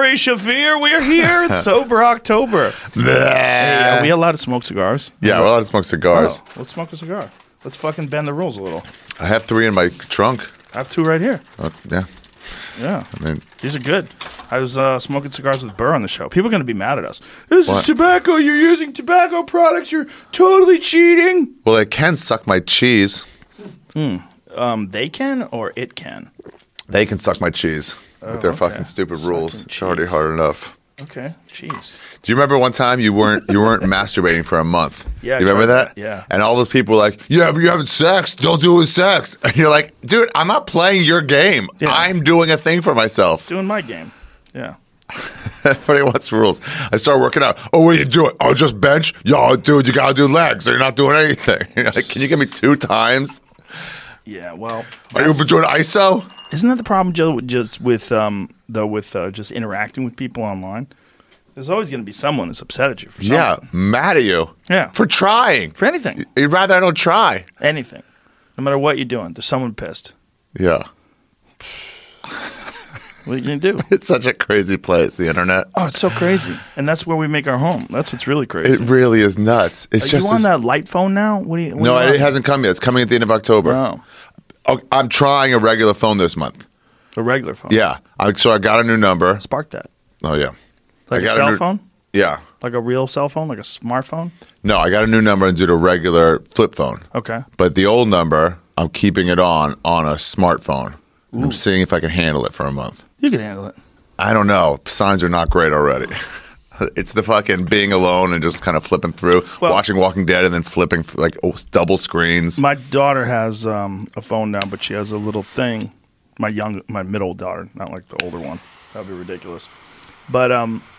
Ari Shaffir, we're here. It's Sober October. Hey, are we allowed to smoke cigars? Yeah, we're allowed to smoke cigars. Oh, let's smoke a cigar. Let's fucking bend the rules a little. I have 3 in my trunk. I have 2 right here. Yeah. Yeah. I mean, these are good. I was smoking cigars with Burr on the show. People are going to be mad at us. This is tobacco. You're using tobacco products. You're totally cheating. well, they can suck my cheese. They can or it can? They can suck my cheese with their fucking stupid rules. It's already hard enough. Okay. Jeez. Do you remember one time you weren't masturbating for a month? Yeah. You remember that? Yeah. And all those people were like, yeah, but you're having sex. Don't do it with sex. And you're like, dude, I'm not playing your game. Yeah. I'm doing a thing for myself. Doing my game. Yeah. Everybody wants rules. I start working out. Oh, what are you doing? Oh, just bench? Yo, dude, you got to do legs. So you're not doing anything. You're like, can you give me 2 times? Yeah, well. Are you doing ISO? Isn't that the problem, Joe, just with just interacting with people online? There's always going to be someone that's upset at you for something. Yeah, mad at you. Yeah. For trying. For anything. You'd rather I don't try. Anything. No matter what you're doing, there's someone pissed. Yeah. What are you going to do? It's such a crazy place, the internet. Oh, it's so crazy. And that's where we make our home. That's what's really crazy. It really is nuts. It's Are just you on that light phone now? What do you? No, it hasn't come yet. It's coming at the end of October. Oh, Oh, I'm trying a regular phone this month. a regular phone. Yeah. So I got a new number. Spark that. Oh, yeah. Like I a got cell phone? Yeah. Like a real cell phone? Like a smartphone? No, I got a new number and did a regular flip phone. Okay. But the old number, I'm keeping it on a smartphone. I'm seeing if I can handle it for a month. You can handle it. I don't know. Signs are not great already. It's the fucking being alone and just kind of flipping through, watching Walking Dead and then flipping like double screens. My daughter has a phone now, but she has a little thing. My middle daughter, not like the older one. That would be ridiculous. But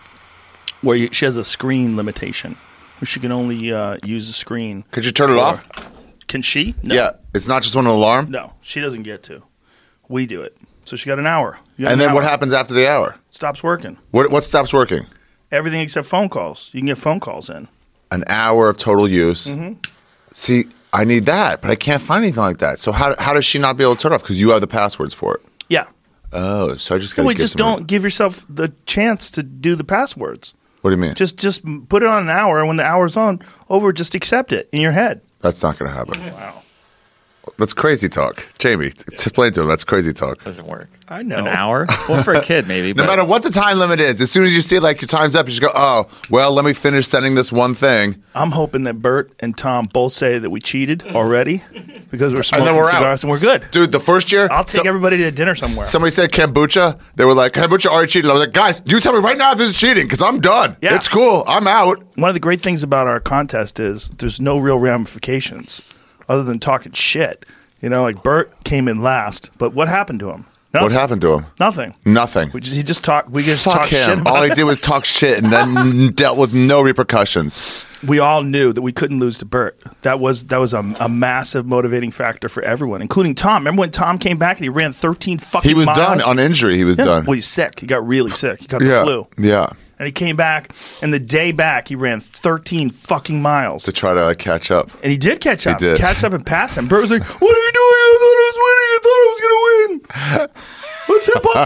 she has a screen limitation, where she can only use the screen. Could you turn it off? Can she? No. Yeah. It's not just an alarm? No, she doesn't get to. We do it. So she got an hour. And then what happens after the hour? Stops working. What stops working? Everything except phone calls. You can get phone calls in. An hour of total use. Mm-hmm. See, I need that, but I can't find anything like that. So how does she not be able to turn it off? Because you have the passwords for it. Yeah. Oh, so I just got to just don't give yourself the chance to do the passwords. What do you mean? Just put it on an hour, and when the hour's over, just accept it in your head. That's not going to happen. Wow. That's crazy talk. Jamie, explain to him. That's crazy talk. Doesn't work. I know. An hour? Well, for a kid, maybe. No matter what the time limit is, as soon as you see like your time's up, you just go, oh, well, let me finish sending this one thing. I'm hoping that Bert and Tom both say that we cheated already because we're smoking we're cigars and we're good. Dude, the first year. I'll take everybody to dinner somewhere. Somebody said kombucha. They were like, kombucha already cheated. I was like, guys, you tell me right now if this is cheating because I'm done. Yeah. It's cool. I'm out. One of the great things about our contest is there's no real ramifications other than talking shit. You know, like Bert came in last, but what happened to him? Nothing. What happened to him? Nothing. Nothing. He just talked. We just Fuck talked shit him. about All he it. did was talk shit and then dealt with no repercussions. We all knew that we couldn't lose to Bert. That was a massive motivating factor for everyone, including Tom. Remember when Tom came back and he ran 13 fucking He was miles? done on injury. He was done. Well, he's sick. He got really sick. He got the flu. Yeah. And he came back, and the day back, he ran 13 fucking miles. To try to catch up. And he did catch up. He did. Catch up and pass him. Bert was like, what are you doing? I thought I was winning. I thought I was going to win. Let's hip hop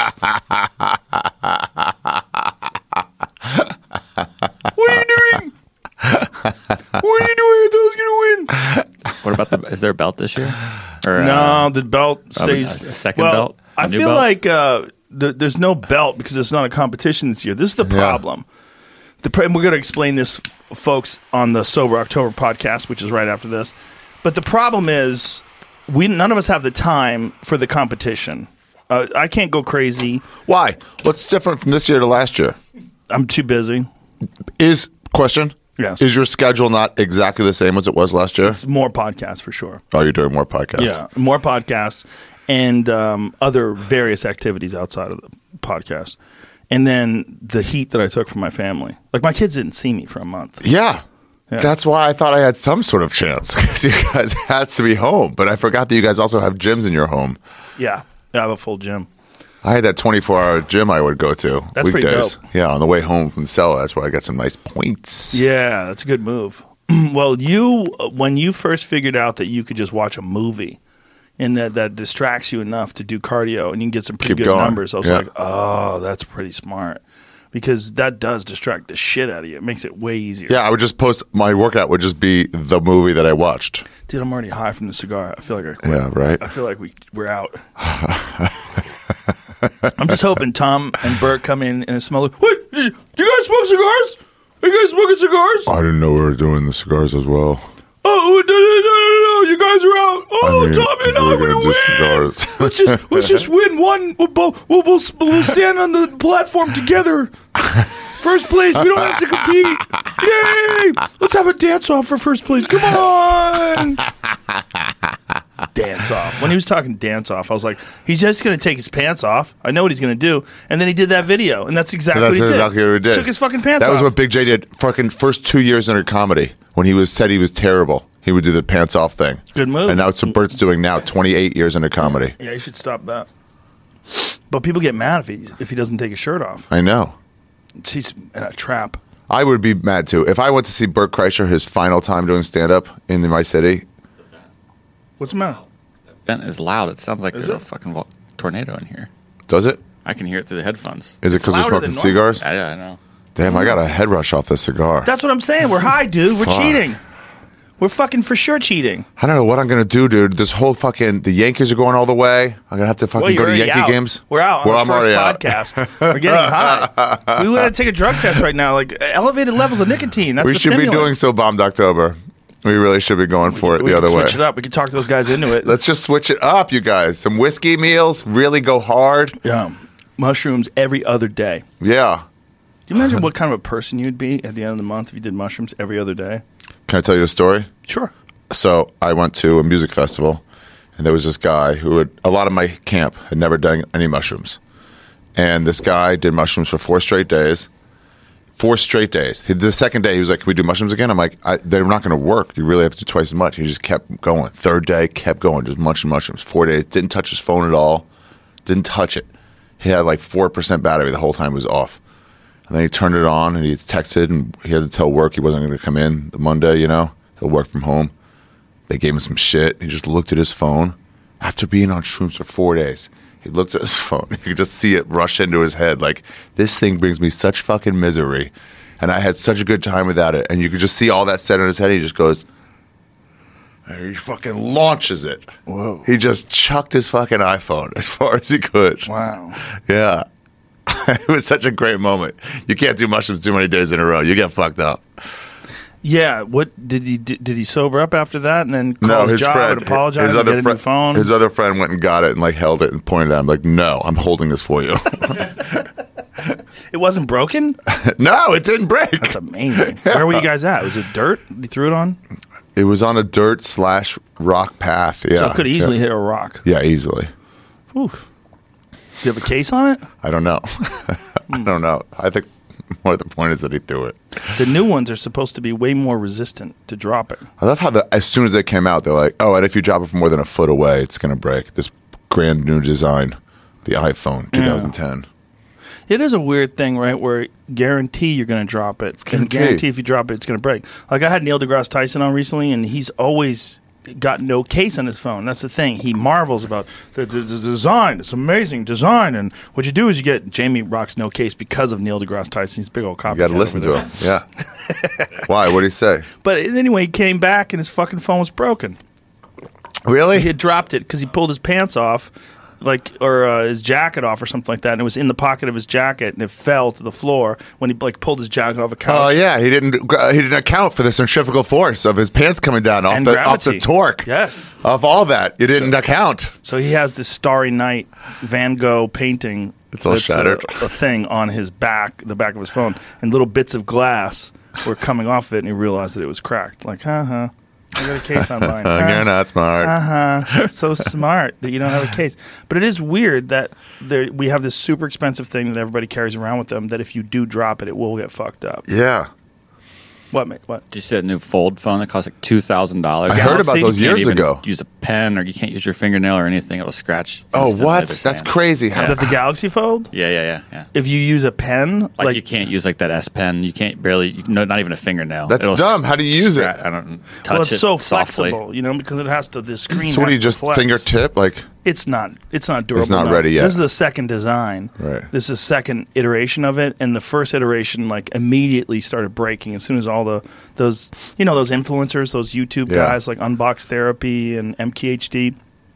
dance. What are you doing? What are you doing? I thought I was going to win. What about is there a belt this year? Or, No, the belt stays. A second belt? I feel belt? like there's no belt because it's not a competition this year. This is the problem. We're going to explain this, folks, on the Sober October podcast, which is right after this. But the problem is none of us have the time for the competition. I can't go crazy. Why? What's different from this year to last year? I'm too busy. Question? Yes. Is your schedule not exactly the same as it was last year? It's more podcasts for sure. Oh, you're doing more podcasts. Yeah, more podcasts and other various activities outside of the podcast. And then the heat that I took from my family. Like, my kids didn't see me for a month. Yeah. That's why I thought I had some sort of chance because you guys had to be home. But I forgot that you guys also have gyms in your home. Yeah. I have a full gym. I had that 24-hour gym I would go to. That's pretty weekdays. dope. Yeah, on the way home from the cellar. That's where I got some nice points. Yeah, that's a good move. Well, when you first figured out that you could just watch a movie and that distracts you enough to do cardio, and you can get some pretty Keep good going. numbers. I was Yeah. like, oh, that's pretty smart, because that does distract the shit out of you. It makes it way easier. Yeah, I would just post my workout would just be the movie that I watched. Dude, I'm already high from the cigar. I feel like I quit. Yeah, right. I feel like we're out. I'm just hoping Tom and Bert come in and smell like, wait, you guys smoke cigars? Are you guys smoking cigars? I didn't know we were doing the cigars as well. Oh, no, you guys are out. Oh, Tom and I, we're we're gonna do cigars. let's just win one. We'll stand on the platform together. First place. We don't have to compete. Yay! Let's have a dance off for first place. Come on. Dance off. When he was talking dance off, I was like, he's just going to take his pants off. I know what he's going to do. And then he did that video, and that's exactly what he did. exactly what he did. He took his fucking pants off. That was what Big J did. Fucking first 2 years under comedy when he said he was terrible. He would do the pants off thing. Good move. And now it's what Bert's doing now. 28 years under comedy. Yeah, you should stop that. But people get mad if he doesn't take his shirt off. I know. He's in a trap. I would be mad too if I went to see Bert Kreischer his final time doing stand up in my city. What's the matter? Vent is loud. It sounds like Is there's it? a fucking tornado in here. Does it? I can hear it through the headphones. Is it because we're louder smoking than normal. cigars? I know. Damn, I got a head rush off this cigar. That's what I'm saying. We're high, dude. We're Fuck. cheating. We're fucking for sure cheating. I don't know what I'm gonna do, dude. This whole fucking the Yankees are going all the way. I'm gonna have to fucking Well, go you're to already Yankee out. games. We're out Well, on I'm the first already out. podcast. We're getting high. We want to take a drug test right now, like elevated levels of nicotine. That's We the should be stimulant. doing So Bombed October. We really should be going for it We the can other way. switch it up. We can talk those guys into it. Let's just switch it up, you guys. Some whiskey meals, really go hard. Yeah. Mushrooms every other day. Yeah. Can you imagine what kind of a person you'd be at the end of the month if you did mushrooms every other day? Can I tell you a story? Sure. So I went to a music festival, and there was this guy who had, a lot of my camp had never done any mushrooms. And this guy did mushrooms for 4 straight days. 4 straight days. The second day, he was like, can we do mushrooms again? I'm like, they're not going to work. You really have to do twice as much. He just kept going. Third day, kept going, just munching mushrooms. 4 days, didn't touch his phone at all. Didn't touch it. He had like 4% battery the whole time it was off. And then he turned it on, and he texted, and he had to tell work he wasn't going to come in the Monday, you know. He'll work from home. They gave him some shit. He just looked at his phone. After being on shrooms for 4 days, he looked at his phone. You could just see it rush into his head. Like, this thing brings me such fucking misery. And I had such a good time without it. And you could just see all that set in his head. He just goes, and he fucking launches it. Whoa. He just chucked his fucking iPhone as far as he could. Wow. Yeah. It was such a great moment. You can't do mushrooms too many days in a row. You get fucked up. Yeah. What did he sober up after that and then call No, his his job friend, and apologize his and other get a new friend, phone? his other friend went and got it and like held it and pointed at him like, "No, I'm holding this for you." It wasn't broken? No, it didn't break. That's amazing. Where were you guys at? Was it dirt you threw it on? It was on a dirt/rock path. Yeah, So it could easily hit a rock. Yeah, easily. Oof. Do you have a case on it? I don't know. I don't know. I think more the point is that he threw it. The new ones are supposed to be way more resistant to dropping. I love how as soon as they came out, they're like, "Oh, and if you drop it from more than a foot away, it's going to break." This grand new design, the iPhone 2010. It is a weird thing, right? Where guarantee you're going to drop it, and guarantee if you drop it, it's going to break. Like I had Neil deGrasse Tyson on recently, and he's always got no case on his phone. That's the thing. He marvels about the design. It's amazing design. And what you do is you get Jamie rocks no case because of Neil deGrasse Tyson. He's a big old copycat. You got to listen to him. Yeah. Why? What did he say? But anyway, he came back and his fucking phone was broken. Really? He had dropped it because he pulled his pants off, or his jacket off or something like that, and it was in the pocket of his jacket, and it fell to the floor when he pulled his jacket off a couch. Oh yeah, he didn't account for the centrifugal force of his pants coming down off And the gravity. torque. Yes. Of all that, you didn't account. So he has this Starry Night Van Gogh painting. It's all shattered. A thing on his back, the back of his phone, and little bits of glass were coming off of it, and he realized that it was cracked. Like, I got a case on mine. You're not smart. So smart that you don't have a case. But it is weird that we have this super expensive thing that everybody carries around with them that if you do drop it, it will get fucked up. Yeah. What, mate? What? Did you see that new fold phone that costs like $2,000? I heard about those You can't years even ago. Use a pen, or you can't use your fingernail or anything. It'll scratch. Oh, instantly, what? they're That's saying. crazy. How The Galaxy Fold? Yeah. If you use a pen, Like you can't use like that S Pen. You can't barely. No, not even a fingernail. That's It'll dumb. How do you use it? I don't touch well, it's it so softly. flexible, because it has to. The screen. So what do has you to just flex. fingertip? Like, It's not durable. not enough. ready yet. This is the second design. Right. This is the second iteration of it, and the first iteration immediately started breaking as soon as all those influencers, those YouTube Yeah. guys like Unbox Therapy and MKBHD.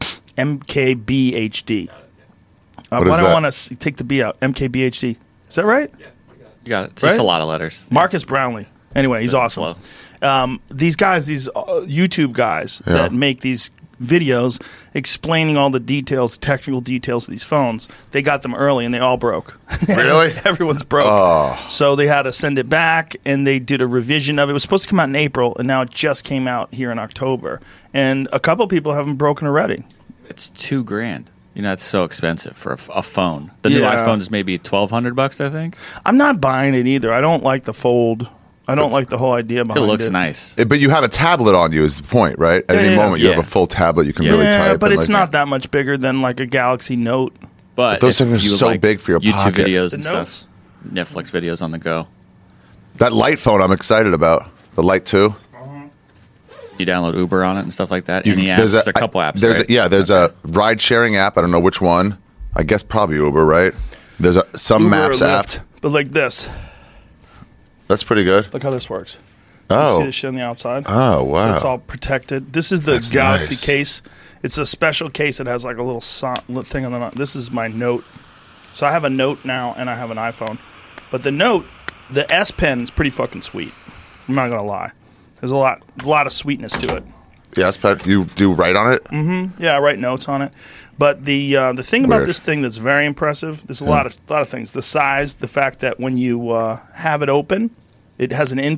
What is why do I that? want to take the B out? MKBHD. Is that right? You got it. It's Right? just a lot of letters. Marcus Brownlee. Anyway, he's awesome. These guys, these YouTube guys Yeah. that make these videos explaining all the details, technical details of these phones, they got them early and they all broke. Really? Everyone's broke. Oh. So they had to send it back, and they did a revision of it. It was supposed to come out in April, and now it just came out here in October. And a couple people have them broken already. It's $2,000. It's so expensive for a phone. The new Yeah. iPhone is maybe $1,200, I think. I'm not buying it either. I don't like the fold. I don't like the whole idea It behind it. looks nice. but you have a tablet on you is the point, right? At any yeah. moment, you Yeah. have a full tablet. You can Yeah. really Yeah, type. but and, it's like, not that much bigger than like a Galaxy Note. But those if things are you so like big for your YouTube pocket. videos The and notes? stuff. Netflix videos on the go. That light phone I'm excited about. The Light 2. You download Uber on it and stuff like that. Any apps? There's Just a couple apps. There's right? there's a ride sharing app. I don't know which one. I guess probably Uber, right? There's some Uber or Maps app. Lyft, but like this. That's pretty good. Look how this works. You Oh. see the shit on the outside? Oh, So wow. it's all protected. This is the That's Galaxy nice. case. It's a special case that has like a little thing on the. This is my Note. So I have a Note now, and I have an iPhone. But the Note, the S Pen is pretty fucking sweet. I'm not gonna lie. There's a lot of sweetness to it. Yes, Pat, you do write on it? Yeah, I write notes on it. But the thing about Weird. this thing that's very impressive, there's a lot of things. The size, the fact that when you have it open, it has an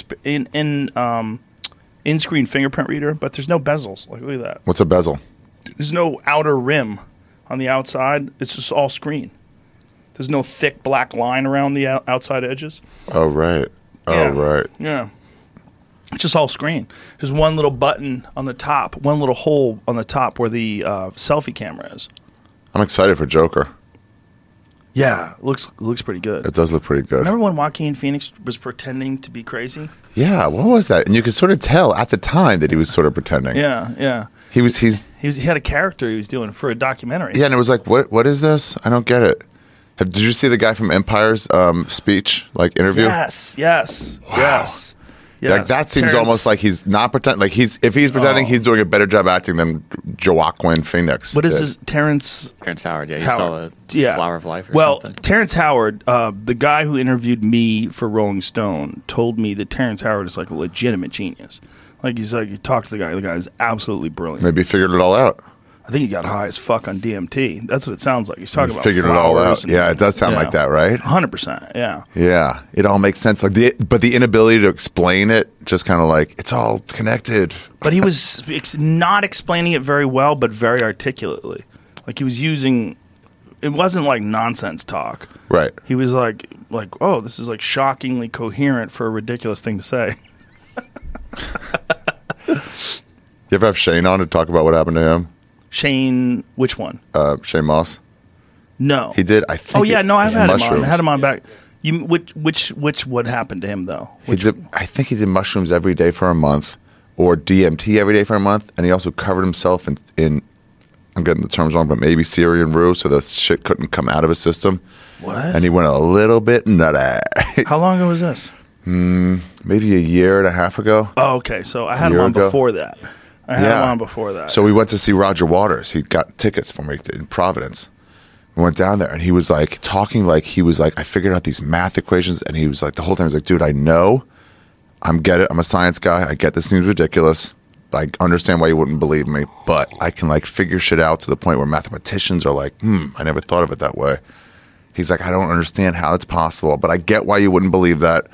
in-screen fingerprint reader, but there's no bezels. Like, look at that. What's a bezel? There's no outer rim on the outside. It's just all screen. There's no thick black line around the outside edges. Oh, right. Oh, Yeah. right. Yeah. It's just all screen. There's one little button on the top, one little hole on the top where the selfie camera is. I'm excited for Joker. Yeah, looks pretty good. It does look pretty good. Remember when Joaquin Phoenix was pretending to be crazy? Yeah, what was that? And you could sort of tell at the time that he was sort of pretending. Yeah. He He had a character he was doing for a documentary. yeah, and it was like, what is this? I don't get it. Did you see the guy from Empire's speech, interview? Yes. Like that seems almost like he's not pretending. Like if he's pretending, he's doing a better job acting than Joaquin Phoenix. What is did. his Terrence Howard. Yeah, you saw the Flower of Life or something. Terrence Howard, the guy who interviewed me for Rolling Stone, told me that Terrence Howard is like a legitimate genius. Like you talk to the guy is absolutely brilliant. Maybe he figured it all out. I think he got high as fuck on DMT. That's what it sounds like. He's talking about Figured it all flowers out. Yeah, it does sound like that, right? 100%. Yeah. Yeah, it all makes sense. But the inability to explain it, just kind of like it's all connected. But he was not explaining it very well, but very articulately. Like he was using, it wasn't like nonsense talk. Right. He was like, oh, this is like shockingly coherent for a ridiculous thing to say. You ever have Shane on to talk about what happened to him? Shane, which one? Shane Moss. No, He did. I think. Oh yeah, no, I've had him on. mushrooms. I had him on back. You which what happened to him though? He did, I think he did mushrooms every day for a month, or DMT every day for a month, and he also covered himself in I'm getting the terms wrong, but maybe Syrian rue, so the shit couldn't come out of his system. What? And he went a little bit nutty. How long ago was this? Maybe a year and a half ago. Oh, okay. So I had him Year on ago. before that. I had him on before that. So we went to see Roger Waters. He got tickets for me in Providence. We went down there, and he was like talking like he was like, I figured out these math equations, and he was like the whole time he was like, dude, I know, I'm a science guy. I get this seems ridiculous. I understand why you wouldn't believe me, but I can like figure shit out to the point where mathematicians are like, I never thought of it that way. He's like, I don't understand how it's possible, but I get why you wouldn't believe that.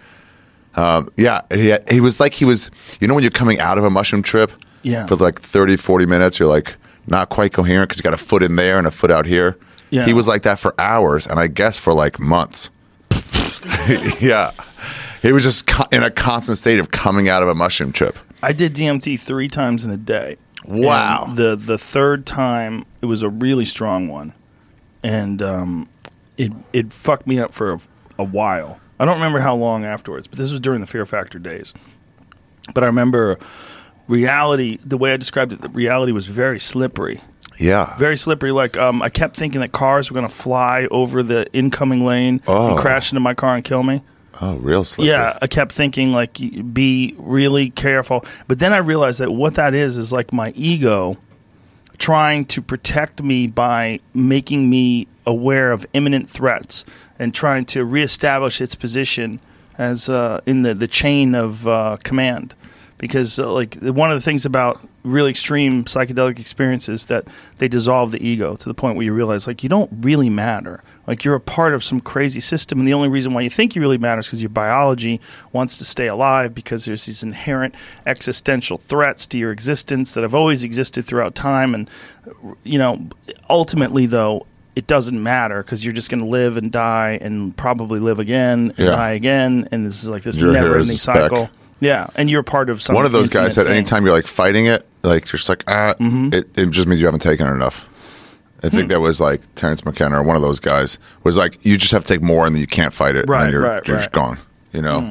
He was like, when you're coming out of a mushroom trip for like 30, 40 minutes, you're like not quite coherent because you got a foot in there and a foot out here. Yeah. He was like that for hours, and I guess for like months. Yeah. He was just in a constant state of coming out of a mushroom trip. I did DMT 3 times in a day. Wow. And the third time, it was a really strong one. And it fucked me up for a while. I don't remember how long afterwards, but this was during the Fear Factor days. But I remember reality, the way I described it, reality was very slippery. Yeah. Very slippery. Like, I kept thinking that cars were going to fly over the incoming lane and crash into my car and kill me. Oh, real slippery. Yeah, I kept thinking, like, be really careful. But then I realized that what that is like my ego trying to protect me by making me aware of imminent threats and trying to reestablish its position as in the chain of command. Because, like, one of the things about really extreme psychedelic experiences that they dissolve the ego to the point where you realize, like, you don't really matter. Like, you're a part of some crazy system, and the only reason why you think you really matter is because your biology wants to stay alive, because there's these inherent existential threats to your existence that have always existed throughout time. And, you know, ultimately, though, it doesn't matter because you're just going to live and die and probably live again and die again. And this is like this never-ending cycle. Yeah, and you're part of something. One of those guys said anytime you're like fighting it, like you're just like, it just means you haven't taken it enough. I think that was like Terrence McKenna or one of those guys was like, you just have to take more and then you can't fight it. Right, and then you're just gone, you know?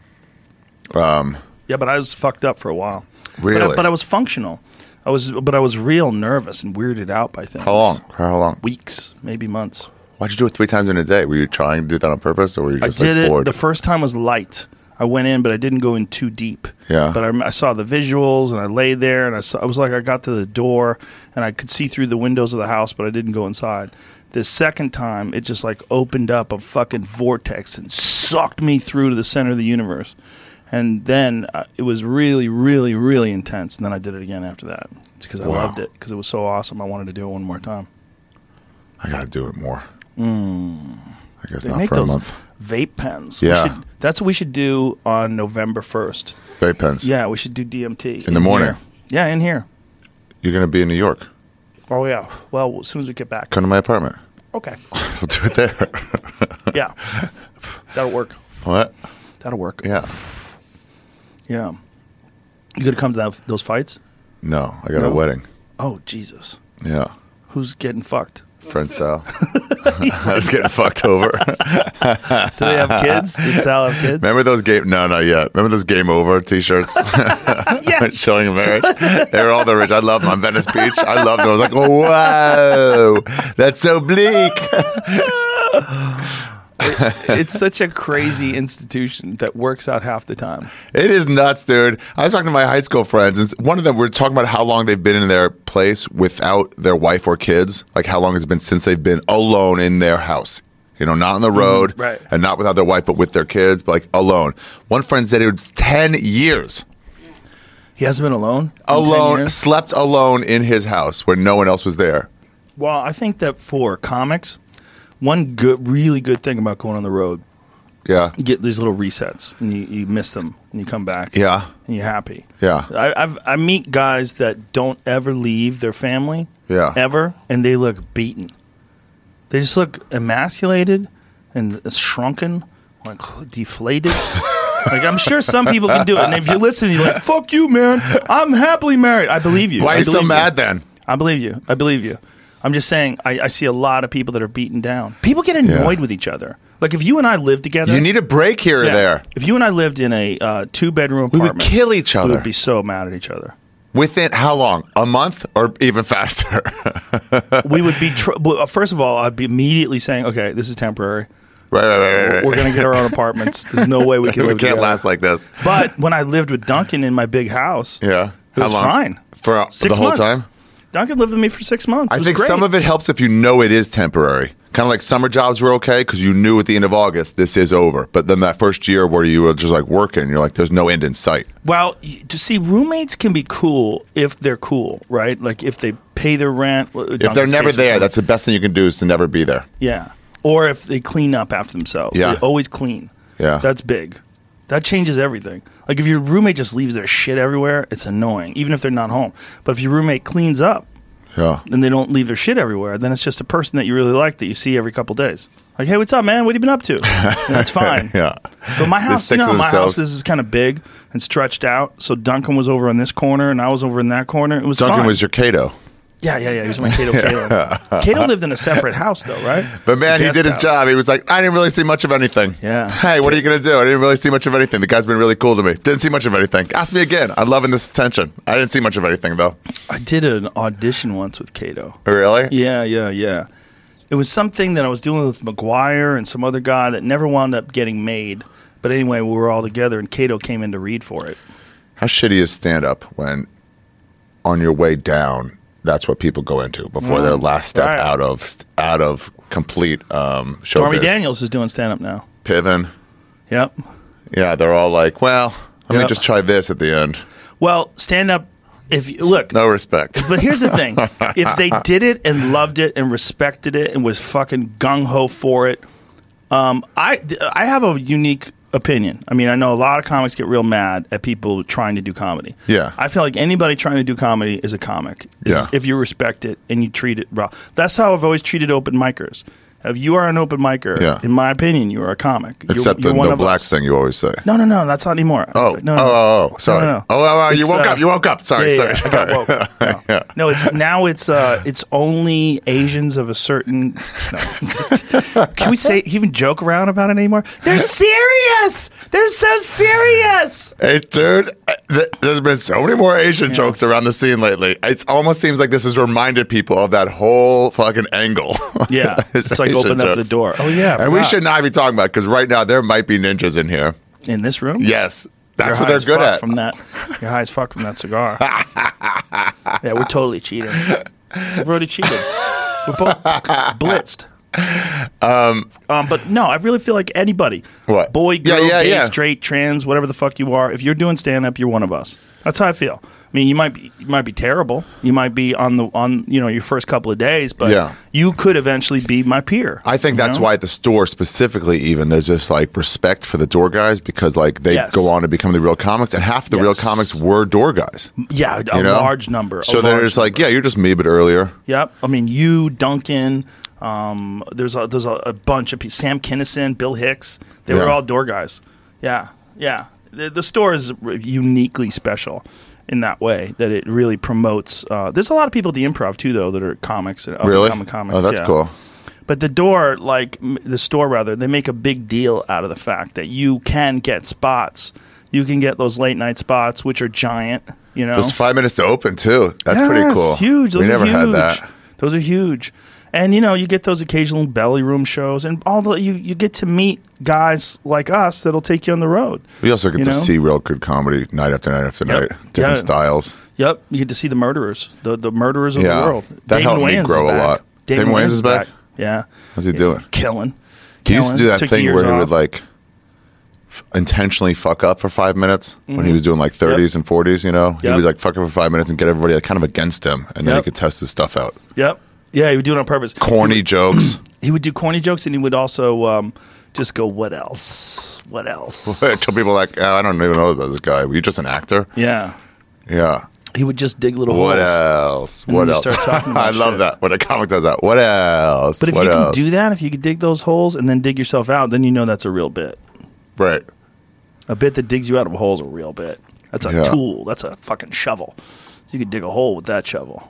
Yeah, but I was fucked up for a while. Really? But I was functional. I was real nervous and weirded out by things. How long? How long? Weeks, maybe months. Why'd you do it 3 times in a day? Were you trying to do that on purpose or were you just I did bored? it. The first time was light. I went in, but I didn't go in too deep. Yeah. But I saw the visuals, and I laid there, and I was like, I got to the door, and I could see through the windows of the house, but I didn't go inside. The second time, it just like opened up a fucking vortex and sucked me through to the center of the universe. And then it was really, really, really intense. And then I did it again after that. It's because I loved it, because it was so awesome. I wanted to do it one more time. I got to do it more. I guess They not make for a those month. vape pens. Yeah. That's what we should do on November 1st. Vape pens. Yeah, we should do DMT. In the morning? Here. Yeah, in here. You're going to be in New York. Oh, yeah. Well, as soon as we get back. Come to my apartment. Okay. We'll do it there. Yeah. That'll work. What? That'll work. Yeah. Yeah. You going to come to those fights? No, I got a wedding. Oh, Jesus. Yeah. Who's getting fucked? Friend Sal. I was getting fucked over. Do they have kids? Does Sal have kids? Remember those game? No, not yet. Remember those Game Over T-shirts? Yes. Showing a marriage. They were all the rich. I loved them on Venice Beach. I loved them. I was like, oh, whoa, that's so bleak. It's such a crazy institution that works out half the time. It is nuts, dude. I was talking to my high school friends, and one of them, we were talking about how long they've been in their place without their wife or kids. Like how long it's been since they've been alone in their house. You know, not on the road, right. And not without their wife, but with their kids, but like alone. One friend said it was 10 years. He hasn't been alone? Alone, slept alone in his house where no one else was there. Well, I think that for comics, one really good thing about going on the road, Yeah. you get these little resets, and you miss them, and you come back, Yeah. and you're happy. Yeah. I meet guys that don't ever leave their family, Yeah. ever, and they look beaten. They just look emasculated and shrunken, like deflated. Like, I'm sure some people can do it, and if you're listening, you're like, "Fuck you, man! I'm happily married." I believe you. Why are you so mad then? I believe you. I believe you. I'm just saying, I see a lot of people that are beaten down. People get annoyed with each other. Like, if you and I lived together... You need a break here or there. If you and I lived in a 2-bedroom We apartment... would kill each other. We would be so mad at each other. Within how long? A month or even faster? We would be... well, first of all, I'd be immediately saying, okay, this is temporary. Right. We're going to get our own apartments. There's no way we can We live can't together. last like this. But when I lived with Duncan in my big house... Yeah. It was fine. For 6 the whole months. time? Duncan lived with me for 6 months. I It was think great. some of it helps if you know it is temporary. Kind of like summer jobs were okay because you knew at the end of August this is over. But then that first year where you were just like working, you're like, there's no end in sight. Well, to see, roommates can be cool if they're cool, right? Like if they pay their rent. If they're never there, that's the best thing you can do is to never be there. Yeah. Or if they clean up after themselves. Yeah. They always clean. Yeah. That's big. That changes everything. Like if your roommate just leaves their shit everywhere, it's annoying, even if they're not home. But if your roommate cleans up, Yeah. and they don't leave their shit everywhere, then it's just a person that you really like that you see every couple days. Like, hey, what's up, man? What have you been up to? And that's fine. Yeah. But my house, stick to my themselves. house is kind of big and stretched out. So Duncan was over in this corner, and I was over in that corner. It was Duncan fun. was your Cato. Yeah. He was my Cato. Cato lived in a separate house, though, right? But man, A he guest did his house. job. He was like, I didn't really see much of anything. Yeah. Hey, what are you going to do? I didn't really see much of anything. The guy's been really cool to me. Didn't see much of anything. Ask me again. I'm loving this attention. I didn't see much of anything, though. I did an audition once with Cato. Really? Yeah. It was something that I was doing with McGuire and some other guy that never wound up getting made. But anyway, we were all together, and Cato came in to read for it. How shitty is stand-up when on your way down, that's what people go into before their last step Right. out of complete showbiz? Stormy Daniels is doing stand-up now. Piven. Yep. Yeah, they're all like, well, let me Yep. just try this at the end. Well, stand-up, if you look, No respect. but here's the thing. If they did it and loved it and respected it and was fucking gung-ho for it, I have a unique opinion. I mean, I know a lot of comics get real mad at people trying to do comedy. Yeah. I feel like anybody trying to do comedy is a comic. Yeah. If you respect it and you treat it well. That's how I've always treated open micers. If you are an open micer, Yeah. in my opinion, you are a comic. Except you're the one no of blacks us. thing you always say. No, that's not anymore. Oh, No. sorry. No. Oh, you It's, woke up. You woke up. Sorry, yeah, sorry. I got woke. No, no it's only Asians of a certain. No, can we say even joke around about it anymore? They're serious. They're so serious. Hey, dude, there's been so many more Asian jokes around the scene lately. It almost seems like this has reminded people of that whole fucking angle. Yeah, it's like Asian open up the jokes. door. Oh yeah, And we forgot. should not be talking about because right now there might be ninjas in here. In this room. Yes, You're that's high what they're as good fuck at. From that, you're high as fuck from that cigar. Yeah, we're totally cheating. We've already cheated. We're both blitzed. But no, I really feel like anybody, What? boy, girl, Yeah, gay, yeah. straight, trans, whatever the fuck you are, if you're doing stand up, you're one of us. That's how I feel. I mean, you might be terrible. You might be on your first couple of days, but Yeah. you could eventually be my peer. I think that's why at the store specifically, even there's just like respect for the door guys because like they Yes. go on to become the real comics, and half the real Yes. comics were door guys. Yeah, a You know? large number. So they're just like, yeah, you're just me, but earlier. Yep. I mean, you, Duncan. There's a bunch of people. Sam Kinison, Bill Hicks. They were Yeah. all door guys. Yeah. The store is uniquely special in that way that it really promotes. There's a lot of people at the Improv too, though, that are comics and Really? up-and-coming comics. Oh, that's yeah. cool. But the door, the store rather, they make a big deal out of the fact that you can get spots. You can get those late night spots, which are giant. You know, There's 5 minutes to open too. That's pretty Yes, cool. Huge. Those we are never huge. had that. Those are huge. And you get those occasional belly room shows, and you get to meet guys like us that'll take you on the road. We also get You to know? see real good comedy night after night after Yep. night. Different Yeah. styles. Yep, you get to see the murderers, the murderers of Yeah. the world. That helped me Wayans grow is a back. lot. Damon Wayans is back? Yeah. How's he doing? Killing. He used to do that Took thing years where he off. would like intentionally fuck up for 5 minutes when he was doing like 30s and 40s, He Yep. would like fuck up for 5 minutes and get everybody like, kind of against him, and then he Yep. could test his stuff out. Yep. Yeah, he would do it on purpose. Corny jokes. He would do corny jokes, and he would also just go, "What else? What else?" Until people are like, oh, I don't even know this guy. Were you just an actor? Yeah. Yeah. He would just dig little What holes. else? And What then you else? start talking about I love shit. that when a comic does that. What else? But if what you else? can do that, if you can dig those holes and then dig yourself out, then you know that's a real bit. Right. A bit that digs you out of a hole is a real bit. That's a Yeah. tool. That's a fucking shovel. You could dig a hole with that shovel.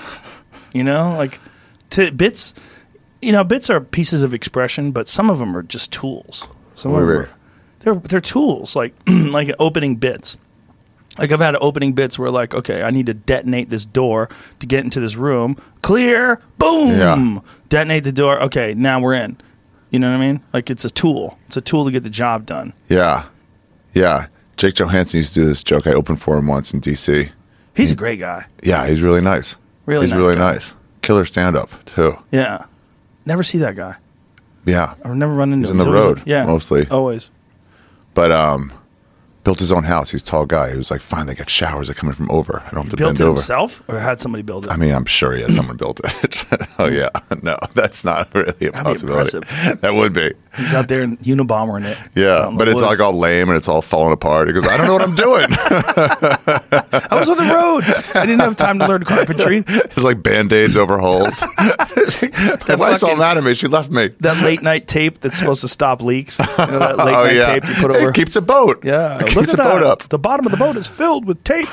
Bits. Bits are pieces of expression, but some of them are just tools. Some of them Right. they're tools, like like opening bits. Like I've had opening bits where like, okay, I need to detonate this door to get into this room. Clear, boom, Yeah. detonate the door. Okay, now we're in. You know what I mean? Like it's a tool. It's a tool to get the job done. Yeah. Yeah. Jake Johansson used to do this joke. I opened for him once in D.C. He's a great guy. Yeah, he's really nice. Really he's nice really guy. nice. Killer stand-up, too. Yeah. Never see that guy. Yeah. I've never run into He's him. on the He's always- road, yeah, mostly. Always. But Built his own house. He's a tall guy. He was like, fine, they got showers that come in from over. I don't have to Built bend it over. himself, or had somebody build it? I mean, I'm sure he had someone built it. Oh, yeah. No, that's not really a possibility. impressive. That would be. He's out there in Unabomber it. Yeah, but it's like all lame and it's all falling apart. He goes, I don't know what I'm doing. I was on the road. I didn't have time to learn carpentry. It's like Band-Aids over holes. My wife saw mad at me. She left me. That late night tape that's supposed to stop leaks. You know, that late night tape you put over. It keeps a boat. Yeah, It look keeps at a boat that. up. The bottom of the boat is filled with tape.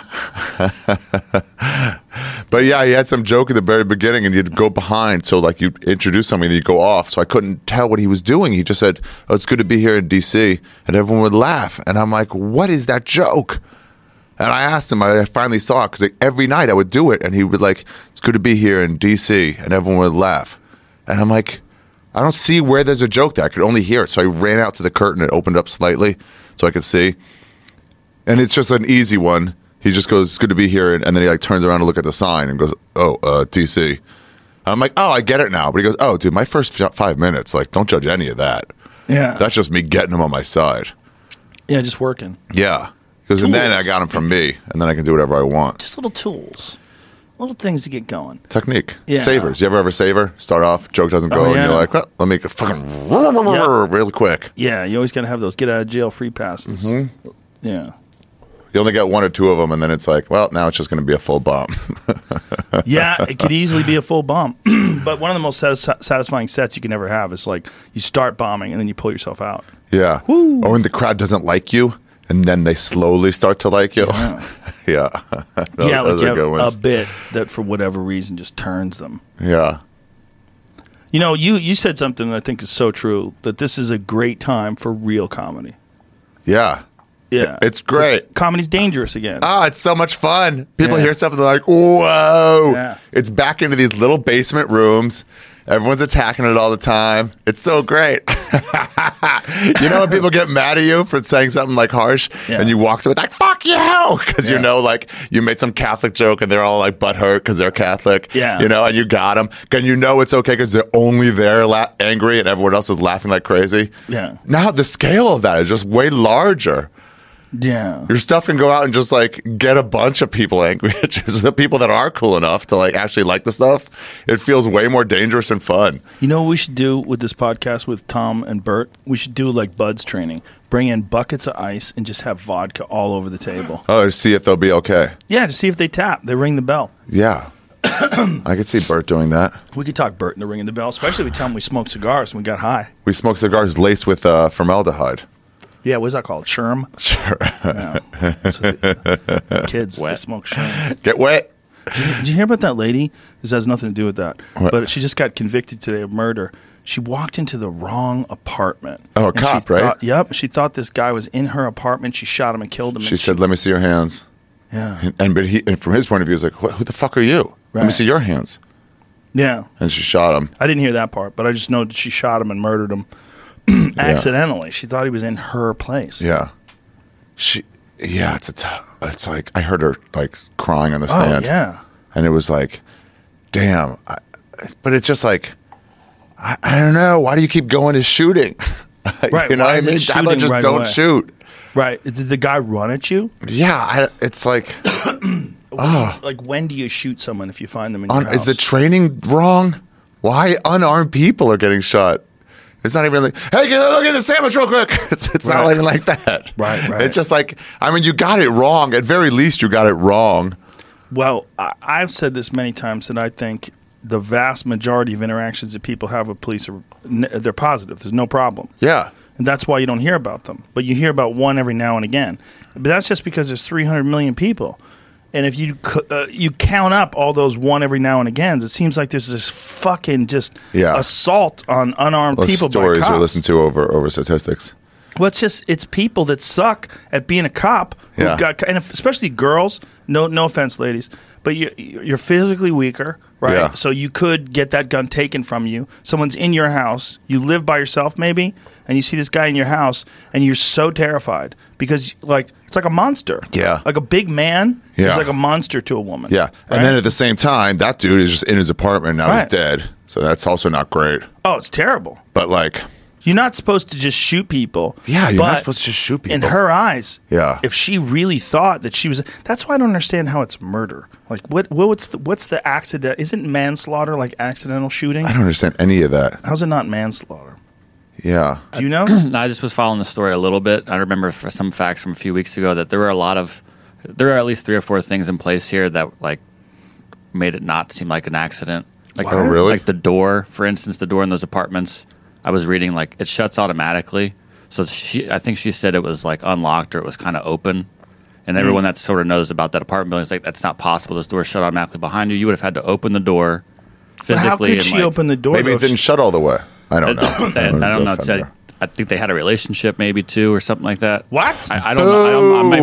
But yeah, he had some joke at the very beginning, and you'd go behind. So like you introduce something, and you go off. So I couldn't tell what he was doing. He just said, "Oh, it's good to be here in D.C." and everyone would laugh. And I'm like, "What is that joke?" And I asked him. I finally saw it because like, every night I would do it, and he would like, "It's good to be here in D.C." and everyone would laugh. And I'm like, I don't see where there's a joke there. I could only hear it. So I ran out to the curtain. It opened up slightly so I could see. And it's just an easy one. He just goes, "It's good to be here." And then he like turns around to look at the sign and goes, "Oh, DC." I'm like, "Oh, I get it now." But he goes, "Oh, dude, my first 5 minutes, like, don't judge any of that. Yeah. That's just me getting him on my side." Yeah, just working. Yeah. Because and then I got him from me, and then I can do whatever I want. Just little tools. Little things to get going. Technique. Yeah. Savers. You ever savor? Start off, joke doesn't go, and yeah. you're like, well, let me make it fucking real quick. Yeah, you always got to have those get out of jail free passes. Mm-hmm. Yeah. You only get one or two of them, and then it's like, well, now it's just going to be a full bomb. Yeah, it could easily be a full bomb. But one of the most satisfying sets you can ever have is like you start bombing and then you pull yourself out. Yeah. Woo. Or when the crowd doesn't like you, and then they slowly start to like you. Yeah. Yeah. Yeah, like those you are have good ones. a bit that for whatever reason just turns them. Yeah. You know, you said something that I think is so true, that this is a great time for real comedy. Yeah. Yeah. It's great. Comedy's dangerous again. Ah, it's so much fun. People Yeah. hear stuff and they're like, whoa. Yeah. It's back into these little basement rooms. Everyone's attacking it all the time. It's so great. You know when people get mad at you for saying something like harsh, Yeah. and you walk away like, fuck you, because you know, like, you made some Catholic joke and they're all like butthurt because they're Catholic, Yeah. you know, and you got them. And you know it's okay because they're only there angry and everyone else is laughing like crazy. Yeah. Now the scale of that is just way larger. Yeah. Your stuff can go out and just like get a bunch of people angry at you. So the people that are cool enough to like actually like the stuff, it feels way more dangerous and fun. You know what we should do with this podcast with Tom and Bert? We should do like Bud's training. Bring in buckets of ice and just have vodka all over the table. Oh, to see if they'll be okay. Yeah, to see if they tap. They ring the bell. Yeah. I could see Bert doing that. We could talk Bert into ringing the bell, especially if we tell him we smoked cigars and we got high. We smoke cigars laced with formaldehyde. Yeah, what's that called? Sherm? Sure. Yeah. That's what kids, they Wet. smoke Sherm. Get wet. Did you hear about that lady? This has nothing to do with that. What? But she just got convicted today of murder. She walked into the wrong apartment. Oh, a And cop, she right? thought- yep. She thought this guy was in her apartment. She shot him and killed him. She said, "Let me see your hands." Yeah. And from his point of view, he's like, "Who the fuck are you? Let me Right. see your hands." Yeah. And she shot him. I didn't hear that part, but I just know that she shot him and murdered him accidentally. She thought he was in her place. Yeah. It's like I heard her like crying on the Oh, stand. yeah. And it was like, damn. But it's just like, I don't know. Why do you keep going to shooting? Right, You know why what I is it mean? How about shooting just right don't away? shoot? Right. Did the guy run at you? Yeah. It's like, Like, when do you shoot someone if you find them in your house? is the training wrong? Why unarmed people are getting shot? It's not even like, hey, look at the sandwich real quick. It's not Right. even like that. Right. It's just like, I mean, you got it wrong. At very least, you got it wrong. Well, I've said this many times that I think the vast majority of interactions that people have with police they're positive. There's no problem. Yeah. And that's why you don't hear about them. But you hear about one every now and again. But that's just because there's 300 million people. And if you you count up all those one every now and agains, it seems like there's this fucking just assault on unarmed Those people by stories cops. you listen to over statistics. Well, it's people that suck at being a cop. Who Yeah. and especially girls. No offense, ladies, but you're physically weaker, right? Yeah. So you could get that gun taken from you. Someone's in your house. You live by yourself, maybe, and you see this guy in your house, and you're so terrified because, like, it's like a monster. Yeah. Like a big man Yeah. is like a monster to a woman. Yeah. right? And then at the same time, that dude is just in his apartment. Now he's Right. dead. So that's also not great. Oh, it's terrible. But like, You're not supposed to just shoot people. Yeah, you're not But supposed to just shoot people. In her eyes, Yeah. if she really thought that she was, that's why I don't understand how it's murder. Like, what's the accident? Isn't manslaughter like accidental shooting? I don't understand any of that. How's it not manslaughter? Yeah. Do you know? I just was following the story a little bit. I remember for some facts from a few weeks ago that there were at least 3 or 4 things in place here that like made it not seem like an accident. Like, Oh, really? Like the door, for instance, the door in those apartments. I was reading like it shuts automatically. So I think she said it was like unlocked or it was kind of open. And everyone that sort of knows about that apartment building is like, that's not possible. This door shut automatically behind you. You would have had to open the door physically. How could and, she like, open the door? Maybe though, it didn't shut all the way. I don't know. I don't know. I think they had a relationship maybe too or something like that. What? I don't know. I might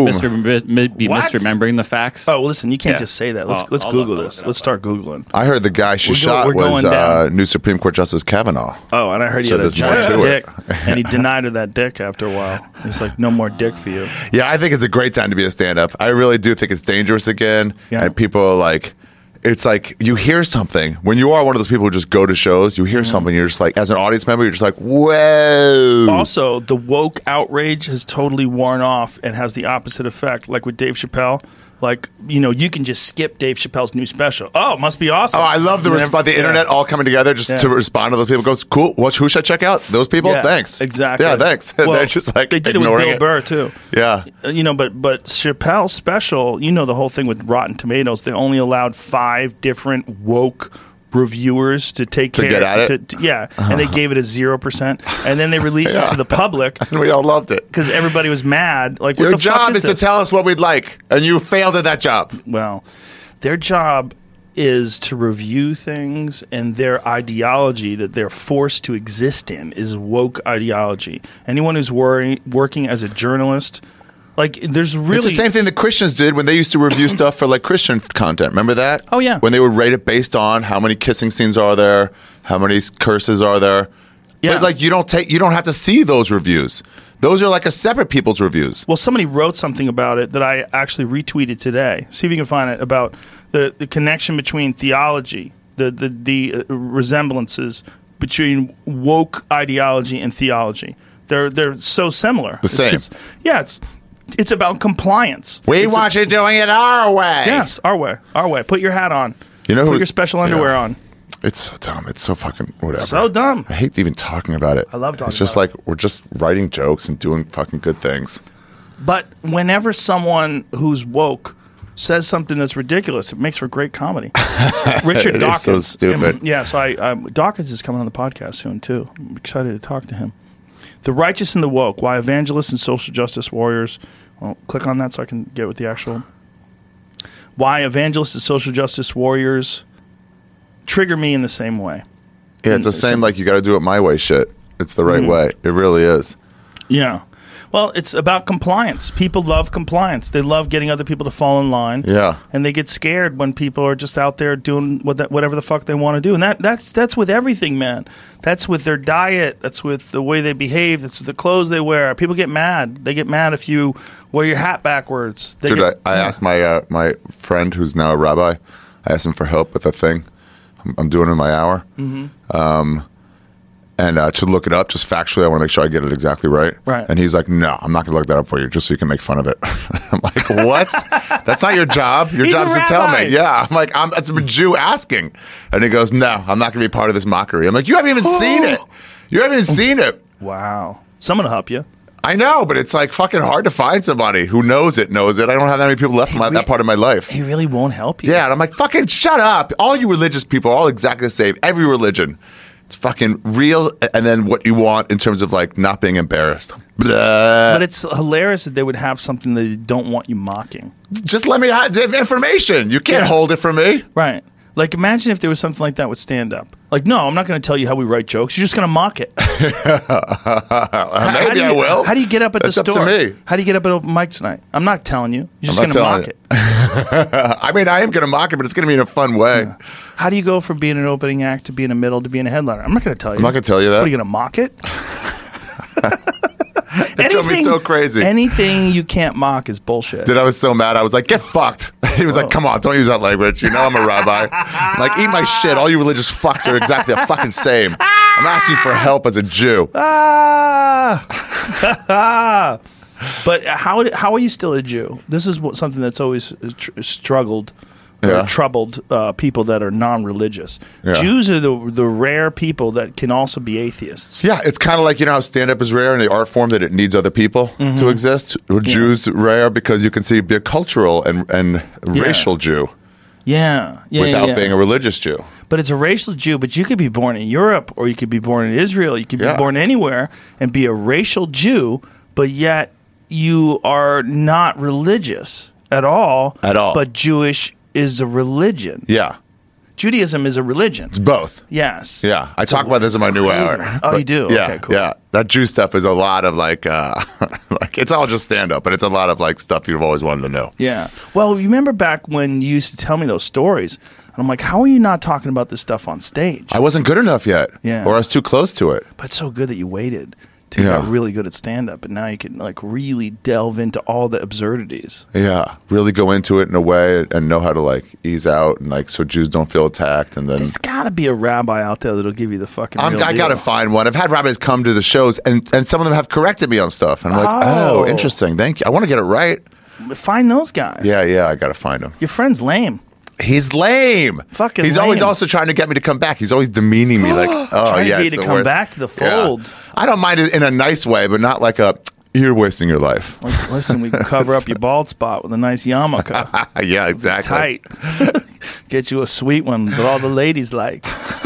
be What? misremembering the facts. Oh, well, listen, you can't Yeah. just say that. Well, Let's I'll Google look this. it up. Let's start Googling. I heard the guy she shot we're was going down. new Supreme Court Justice Kavanaugh. Oh, and I heard he So had a there's more giant to it. dick, and he denied her that dick after a while. He's like, no more dick for you. Yeah, I think it's a great time to be a stand-up. I really do think it's dangerous again. Yeah. And people are like, it's like you hear something. When you are one of those people who just go to shows, you hear something, you're just like, as an audience member, you're just like, whoa. Also, the woke outrage has totally worn off and has the opposite effect, like with Dave Chappelle. Like, you can just skip Dave Chappelle's new special. Oh, it must be awesome. Oh, I love the response. The internet all coming together just to respond to those people. Goes, cool. Who should I check out? Those people? Yeah, Thanks. exactly. Yeah, thanks. Well, They're just like they did it with ignoring Bill Burr too. Yeah. But Chappelle's special, the whole thing with Rotten Tomatoes. They only allowed 5 different woke reviewers to take care get at it? and they gave it a 0%, and then they released it to the public And we all loved it. because everybody was mad. Like, Your what the fuck job is to this? tell us what we'd like, and you failed at that job. Well, their job is to review things, and their ideology that they're forced to exist in is woke ideology. Anyone who's working as a journalist, like, there's really... It's the same thing the Christians did when they used to review stuff for like Christian content. Remember that? Oh, yeah. When they would rate it based on how many kissing scenes are there, how many curses are there. Yeah. But like you don't have to see those reviews. Those are like a separate people's reviews. Well, somebody wrote something about it that I actually retweeted today. See if you can find it, about the connection between theology, the resemblances between woke ideology and theology. They're so similar. The same. It's about compliance. We It's want you doing it our way. Yes, our way. Put your hat on. You know Put who- your special underwear yeah. on. It's so dumb. It's so fucking whatever. So dumb. I hate even talking about it. I love talking It's just about like we're just writing jokes and doing fucking good things. But whenever someone who's woke says something that's ridiculous, it makes for great comedy. Richard It is Dawkins. so stupid. Dawkins is coming on the podcast soon, too. I'm excited to talk to him. The Righteous and the Woke, Why Evangelists and Social Justice Warriors. Well, click on that so I can get with the actual. Why Evangelists and Social Justice Warriors trigger me in the same way. Yeah, it's the same like you got to do it my way shit. It's the right way. It really is. Yeah. Well, it's about compliance. People love compliance. They love getting other people to fall in line. Yeah. And they get scared when people are just out there doing whatever the fuck they want to do. And that's with everything, man. That's with their diet. That's with the way they behave. That's with the clothes they wear. People get mad. They get mad if you wear your hat backwards. Dude, I asked my my friend who's now a rabbi. I asked him for help with a thing I'm doing in my hour. Mm-hmm. And to look it up, just factually, I want to make sure I get it exactly right. Right. And he's like, no, I'm not going to look that up for you, just so you can make fun of it. I'm like, what? That's not your job. Your He's job's a to tell rabbi. me. Yeah. I'm like, it's a Jew asking. And he goes, no, I'm not going to be part of this mockery. I'm like, you haven't even seen it. You haven't even seen it. Wow. Someone will help you. I know, but it's like fucking hard to find somebody who knows it. I don't have that many people left in that part of my life. He really won't help you. Yeah, and I'm like, fucking shut up. All you religious people are all exactly the same. Every religion. It's fucking real, and then what you want in terms of like not being embarrassed. Blah. But it's hilarious that they would have something they don't want you mocking. Just let me have the information. You can't Yeah. hold it from me. Right. Like, imagine if there was something like that with stand-up. Like, no, I'm not going to tell you how we write jokes. You're just going to mock it. Maybe I will. How do you get up at That's the up to store? me. How do you get up at open mic tonight? I'm not telling you. You're just I'm going not to telling mock you. it. I mean, I am going to mock it, but it's going to be in a fun way. How do you go from being an opening act to being a middle to being a headliner? I'm not going to tell you. I'm not going to tell you that. What, are you going to mock it? It drove me so crazy. Anything you can't mock is bullshit. Dude, I was so mad. I was like, get fucked. He was like, come on, don't use that language. You know I'm a rabbi. I'm like, eat my shit. All you religious fucks are exactly the fucking same. I'm asking for help as a Jew. But how are you still a Jew? This is something that's always struggled or troubled people that are non-religious. Yeah. Jews are the rare people that can also be atheists. Yeah, it's kind of like, how stand-up is rare in the art form that it needs other people to exist. Jews rare because you can be a cultural and racial Jew without being a religious Jew. But it's a racial Jew, but you could be born in Europe or you could be born in Israel. You could be born anywhere and be a racial Jew, but yet you are not religious at all. At all. But Jewish is a religion. Yeah. Judaism is a religion. It's both. Yes. Yeah. I talk about this in my new hour. Oh, you do? Yeah, okay, cool. Yeah. That Jew stuff is a lot of it's all just stand-up, but it's a lot of stuff you've always wanted to know. Yeah. Well, you remember back when you used to tell me those stories, and I'm like, how are you not talking about this stuff on stage? I wasn't good enough yet. Yeah. Or I was too close to it. But it's so good that you waited to get really good at stand-up, and now you can really delve into all the absurdities. Yeah, really go into it in a way and know how to ease out and so Jews don't feel attacked. And then there's got to be a rabbi out there that'll give you the fucking real I got to find one. I've had rabbis come to the shows and some of them have corrected me on stuff. And I'm like, oh, interesting. Thank you. I want to get it right. Find those guys. Yeah, I got to find them. Your friend's lame. He's lame. Fucking He's lame. always also trying to get me to come back. He's always demeaning me trying to get you to come back to the fold. Yeah. I don't mind it in a nice way, but not you're wasting your life. Listen, we can cover up your bald spot with a nice yarmulke. Yeah, exactly. Tight. Get you a sweet one that all the ladies like.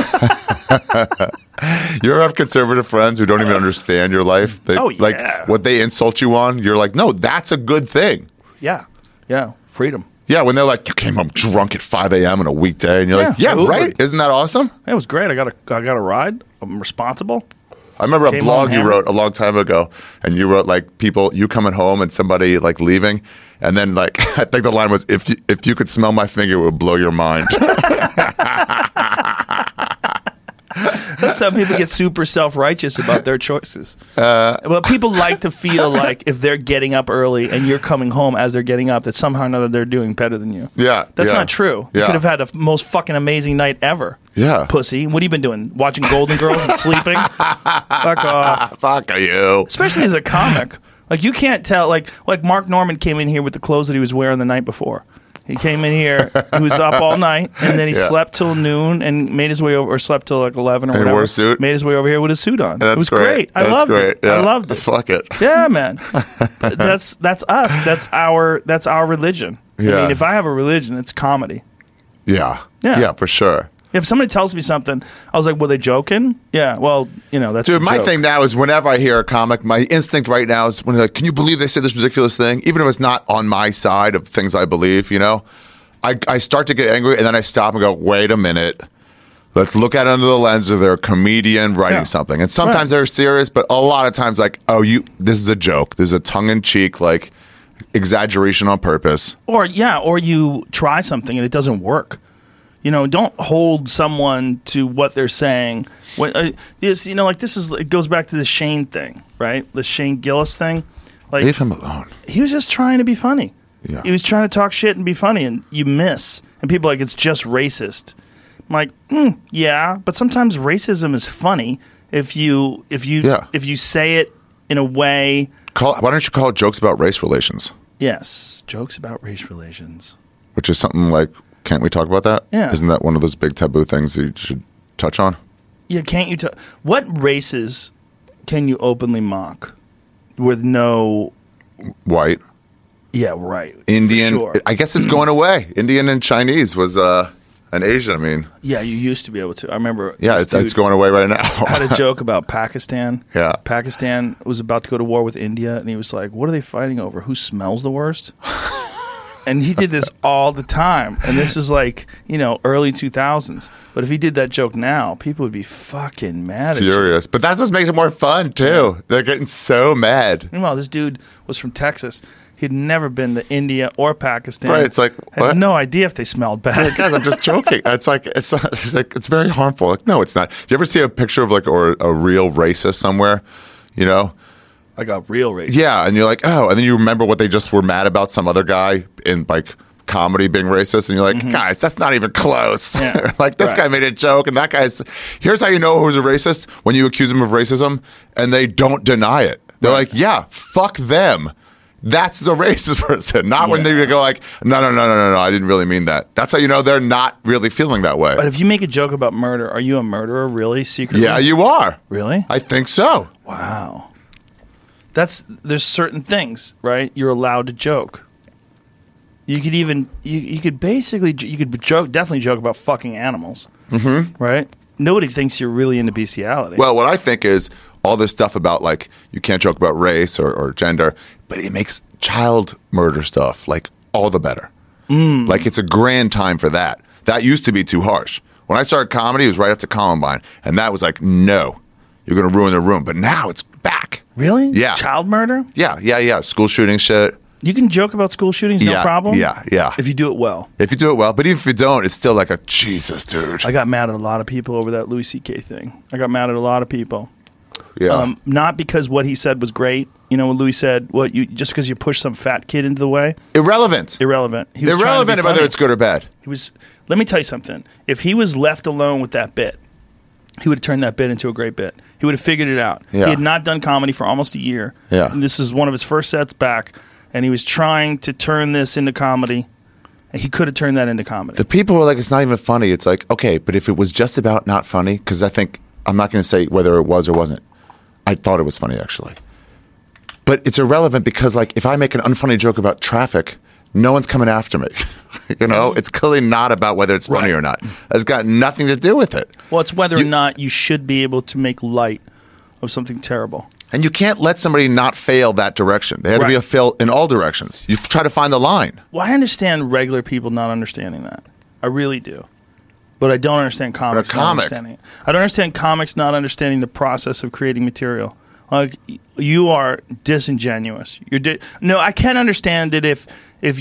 You ever have conservative friends who don't even understand your life? What they insult you on, you're like, no, that's a good thing. Yeah. Freedom. Yeah, when they're like, you came home drunk at 5 a.m. on a weekday, and you're like, yeah, right? Isn't that awesome? It was great. I got a ride. I'm responsible. I remember a blog you wrote a long time ago, and you wrote you coming home and somebody leaving, and then I think the line was, if you could smell my finger, it would blow your mind. Some people get super self-righteous about their choices. Well, people like to feel like if they're getting up early and you're coming home as they're getting up, that somehow or another they're doing better than you. Yeah. That's not true. You Yeah. could have had the most fucking amazing night ever. Yeah. Pussy. What have you been doing? Watching Golden Girls and sleeping? Fuck off. Fuck you. Especially as a comic. You can't tell. Like Mark Norman came in here with the clothes that he was wearing the night before. He came in here, he was up all night, and then he slept till noon and made his way over, or slept till 11 or whatever. He wore a suit? Made his way over here with his suit on. That's it was great. I loved it. Yeah. I loved it. Fuck it. Yeah, man. That's us. That's our religion. Yeah. I mean, if I have a religion, it's comedy. Yeah. Yeah. Yeah, for sure. If somebody tells me something, I was like, were they joking? Yeah, well, that's Dude, a my joke. thing now is whenever I hear a comic, my instinct right now is when they're like, can you believe they said this ridiculous thing? Even if it's not on my side of things I believe, I start to get angry and then I stop and go, wait a minute. Let's look at it under the lens of their comedian writing something. And sometimes they're serious, but a lot of times this is a joke. This is a tongue-in-cheek, exaggeration on purpose. Or you try something and it doesn't work. Don't hold someone to what they're saying. It goes back to the Shane thing, right? The Shane Gillis thing. Leave him alone. He was just trying to be funny. Yeah. He was trying to talk shit and be funny, and you miss. And people are like, it's just racist. I'm like, yeah, but sometimes racism is funny if you say it in a way. Why don't you call it jokes about race relations? Yes, jokes about race relations. Which is something like, can't we talk about that? Yeah. Isn't that one of those big taboo things that you should touch on? Yeah, can't you? What races can you openly mock with no white? Yeah, right. Indian. Sure. I guess it's going away. Indian and Chinese was an Asian. I mean, yeah, you used to be able to. I remember. Yeah, it's going away right now. I had a joke about Pakistan. Yeah, Pakistan was about to go to war with India, and he was like, "What are they fighting over? Who smells the worst?" And he did this all the time. And this is early 2000s. But if he did that joke now, people would be fucking mad furious. But that's what makes it more fun, too. Yeah. They're getting so mad. Meanwhile, this dude was from Texas. He'd never been to India or Pakistan. Right, it's like, what? Had no idea if they smelled bad. Like, guys, I'm just joking. It's very harmful. Like, no, it's not. Do you ever see a picture of or a real racist somewhere? Like a real racist. Yeah, and you're like, oh, and then you remember what they just were mad about some other guy in comedy being racist, and you're like, guys, that's not even close. Yeah. Like, this Right. guy made a joke, and that guy's. Here's how you know who's a racist: when you accuse them of racism, and they don't deny it. They're like, yeah, fuck them. That's the racist person. Not when they go like, no, I didn't really mean that. That's how you know they're not really feeling that way. But if you make a joke about murder, are you a murderer really secretly? Yeah, you are. Really? I think so. Wow. There's certain things, right? You're allowed to joke. You could even you could definitely joke about fucking animals, right? Nobody thinks you're really into bestiality. Well, what I think is all this stuff about like you can't joke about race or gender, but it makes child murder stuff like all the better. Like it's a grand time for that. That used to be too harsh. When I started comedy, it was right after Columbine, and that was like, no, you're going to ruin the room. But now it's back. Really? Yeah. Child murder? Yeah. School shooting shit. You can joke about school shootings, no problem? Yeah. If you do it well. If you do it well. But even if you don't, it's still like a Jesus, dude. I got mad at a lot of people over that Louis C.K. thing. I got mad at a lot of people. Yeah. Not because what he said was great. You know, when Louis said, just because you push some fat kid into the way. Irrelevant. He was trying to be Irrelevant whether funny. it's good or bad. Let me tell you something. If he was left alone with that bit, he would have turned that bit into a great bit. He would have figured it out. Yeah. He had not done comedy for almost a year. Yeah. And this is one of his first sets back, and he was trying to turn this into comedy, and he could have turned that into comedy. The people who are like, it's not even funny. It's like, okay, but if it was just about not funny, because I think, I'm not going to say whether it was or wasn't. I thought it was funny, actually. But it's irrelevant because, like, if I make an unfunny joke about traffic, no one's coming after me. You know? It's clearly not about whether it's funny Right. or not. It's got nothing to do with it. Well, it's whether or not you should be able to make light of something terrible. And you can't let somebody not fail that direction. They have to be Right. a fail in all directions. You try to find the line. Well, I understand regular people not understanding that. I really do. But I don't understand comics not comic. understanding it. I don't understand comics not understanding the process of creating material. Like, you are disingenuous. No, I can't understand it if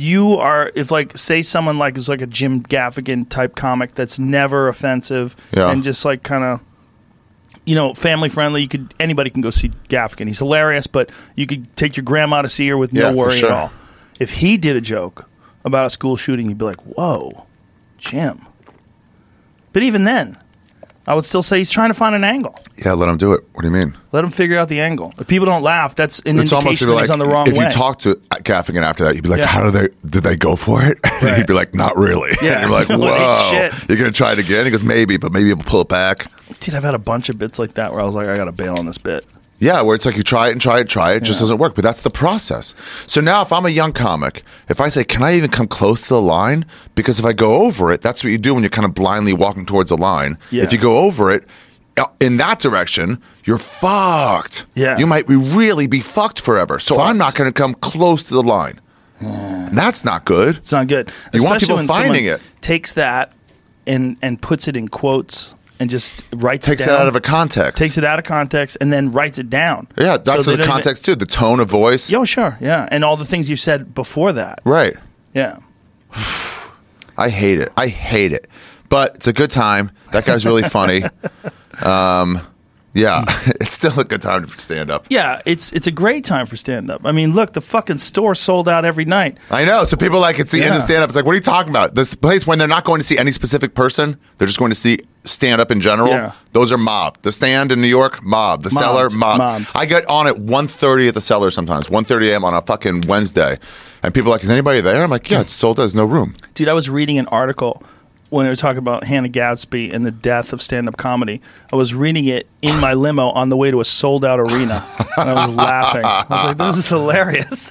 like, say someone like is like a Jim Gaffigan type comic that's never offensive and just like kind of, you know, family friendly. Anybody can go see Gaffigan. He's hilarious, but you could take your grandma to see her with no for worry sure. at all. If he did a joke about a school shooting, you'd be like, whoa, Jim. But even then, I would still say he's trying to find an angle. Yeah, let them do it. What do you mean? Let him figure out the angle. If people don't laugh, that's an It's almost indication that he's on the wrong if way. you talk to Gaffigan after that, you'd be like, Yeah. did they go for it? And Right. he'd be like, not really. Yeah. And you're like, Like, whoa, shit. you're going to try it again? He goes, maybe, but maybe we'll pull it back. Dude, I've had a bunch of bits like that where I was like, I got to bail on this bit. Yeah, where it's like you try it, it just doesn't work. But that's the process. So now if I'm a young comic, if I say, can I even come close to the line? Because if I go over it, that's what you do when you're kind of blindly walking towards the line. Yeah. If you go over it, in that direction, you're fucked. Yeah. You might really be fucked forever. So I'm not going to come close to the line. And that's not good. It's not good. You want Especially people when finding someone it. Takes that and puts it in quotes and just writes Takes it it down. out of a context. Takes it out of context and then writes it down. Yeah, So that's they for the don't even- context too. The tone of voice. Yo, sure. Yeah. And all the things you said before that. Right. Yeah. I hate it. But it's a good time. That guy's really funny. Yeah, it's still a good time to stand up. Yeah, it's a great time for stand-up. I mean, look, the fucking store sold out every night. I know. So people like it's the end of stand up. It's like, what are you talking about? This place when they're not going to see any specific person, they're just going to see stand up in general. Yeah. Those are mobbed. The Stand in New York, mobbed. The Cellar, mobbed. Mobbed. I get on at 1:30 at the Cellar sometimes, 1:30 a.m. on a fucking Wednesday. And people are like, is anybody there? I'm like, yeah, it's sold out. There's no room. Dude, I was reading an article when they were talking about Hannah Gadsby and the death of stand-up comedy. I was reading it in my limo on the way to a sold-out arena, and I was laughing. I was like, this is hilarious.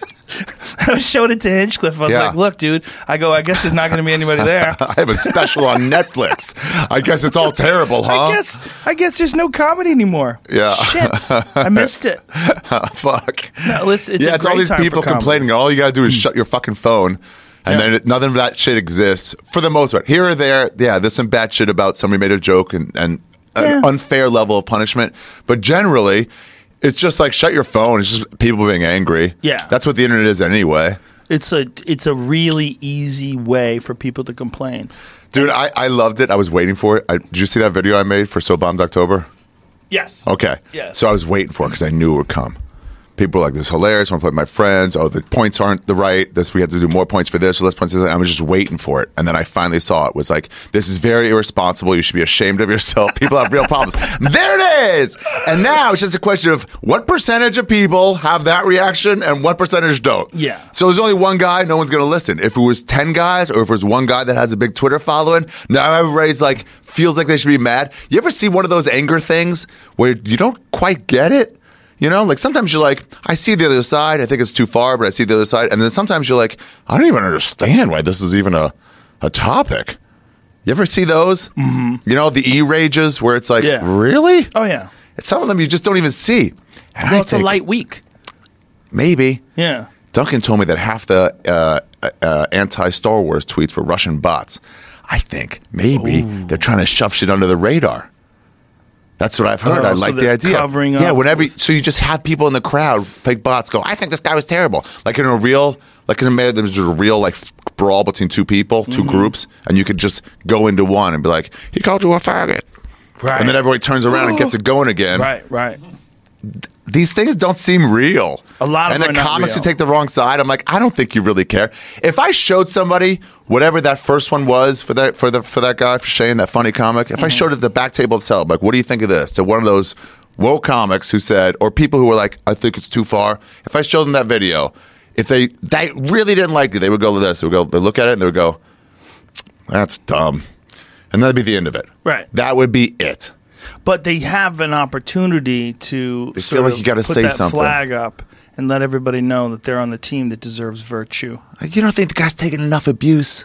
I showed it to Hinchcliffe. I was Yeah. like, look, dude, I guess there's not going to be anybody there. I have a special on Netflix. I guess it's all terrible, huh? I guess there's no comedy anymore. Yeah. Shit. I missed it. Fuck. No, listen, it's Yeah, a it's all great these time people for comedy. complaining. All you got to do is shut your fucking phone. And Yeah. then none of that shit exists for the most part. Here or there, yeah, there's some bad shit about somebody made a joke and an unfair level of punishment. But generally, it's just like shut your phone. It's just people being angry. Yeah. That's what the internet is anyway. It's a really easy way for people to complain. Dude, I loved it. I was waiting for it. Did you see that video I made for So Bombed October? Yes. Okay. Yes. So I was waiting for it because I knew it would come. People were like, this is hilarious. I want to play with my friends. Oh, the points aren't the right. We have to do more points for this or less points for that. I was just waiting for it. And then I finally saw it. Was like, this is very irresponsible. You should be ashamed of yourself. People have real problems. There it is. And now it's just a question of what percentage of people have that reaction and what percentage don't. Yeah. So there's only one guy, no one's going to listen. If it was 10 guys or if it was one guy that has a big Twitter following, now everybody's like, feels like they should be mad. You ever see one of those anger things where you don't quite get it? You know, like sometimes you're like, I see the other side. I think it's too far, but I see the other side. And then sometimes you're like, I don't even understand why this is even a topic. You ever see those? Mm-hmm. You know, the E-rages where it's like, really? Oh, yeah. Some of them you just don't even see. And well, it's a light week. Maybe. Yeah. Duncan told me that half the anti-Star Wars tweets were Russian bots. I think maybe they're trying to shove shit under the radar. That's what I've heard. I like the idea. Covering up. Yeah, so you just have people in the crowd, fake bots, go, I think this guy was terrible. Like in a real, there's a real like brawl between two people, two groups, and you could just go into one and be like, he called you a faggot. Right. And then everybody turns around and gets it going again. Right. These things don't seem real. A lot of them. And the comics who take the wrong side, I'm like, I don't think you really care. If I showed somebody whatever that first one was for that guy, for Shane, that funny comic, if I showed it at the back table itself, like, what do you think of this? To one of those woke comics who said, or people who were like, I think it's too far. If I showed them that video, if they really didn't like it, they would go to this. They look at it and they would go, that's dumb. And that'd be the end of it. Right. That would be it. But they have an opportunity to they feel like you got to say something. Flag up and let everybody know that they're on the team that deserves virtue. You don't think the guy's taking enough abuse?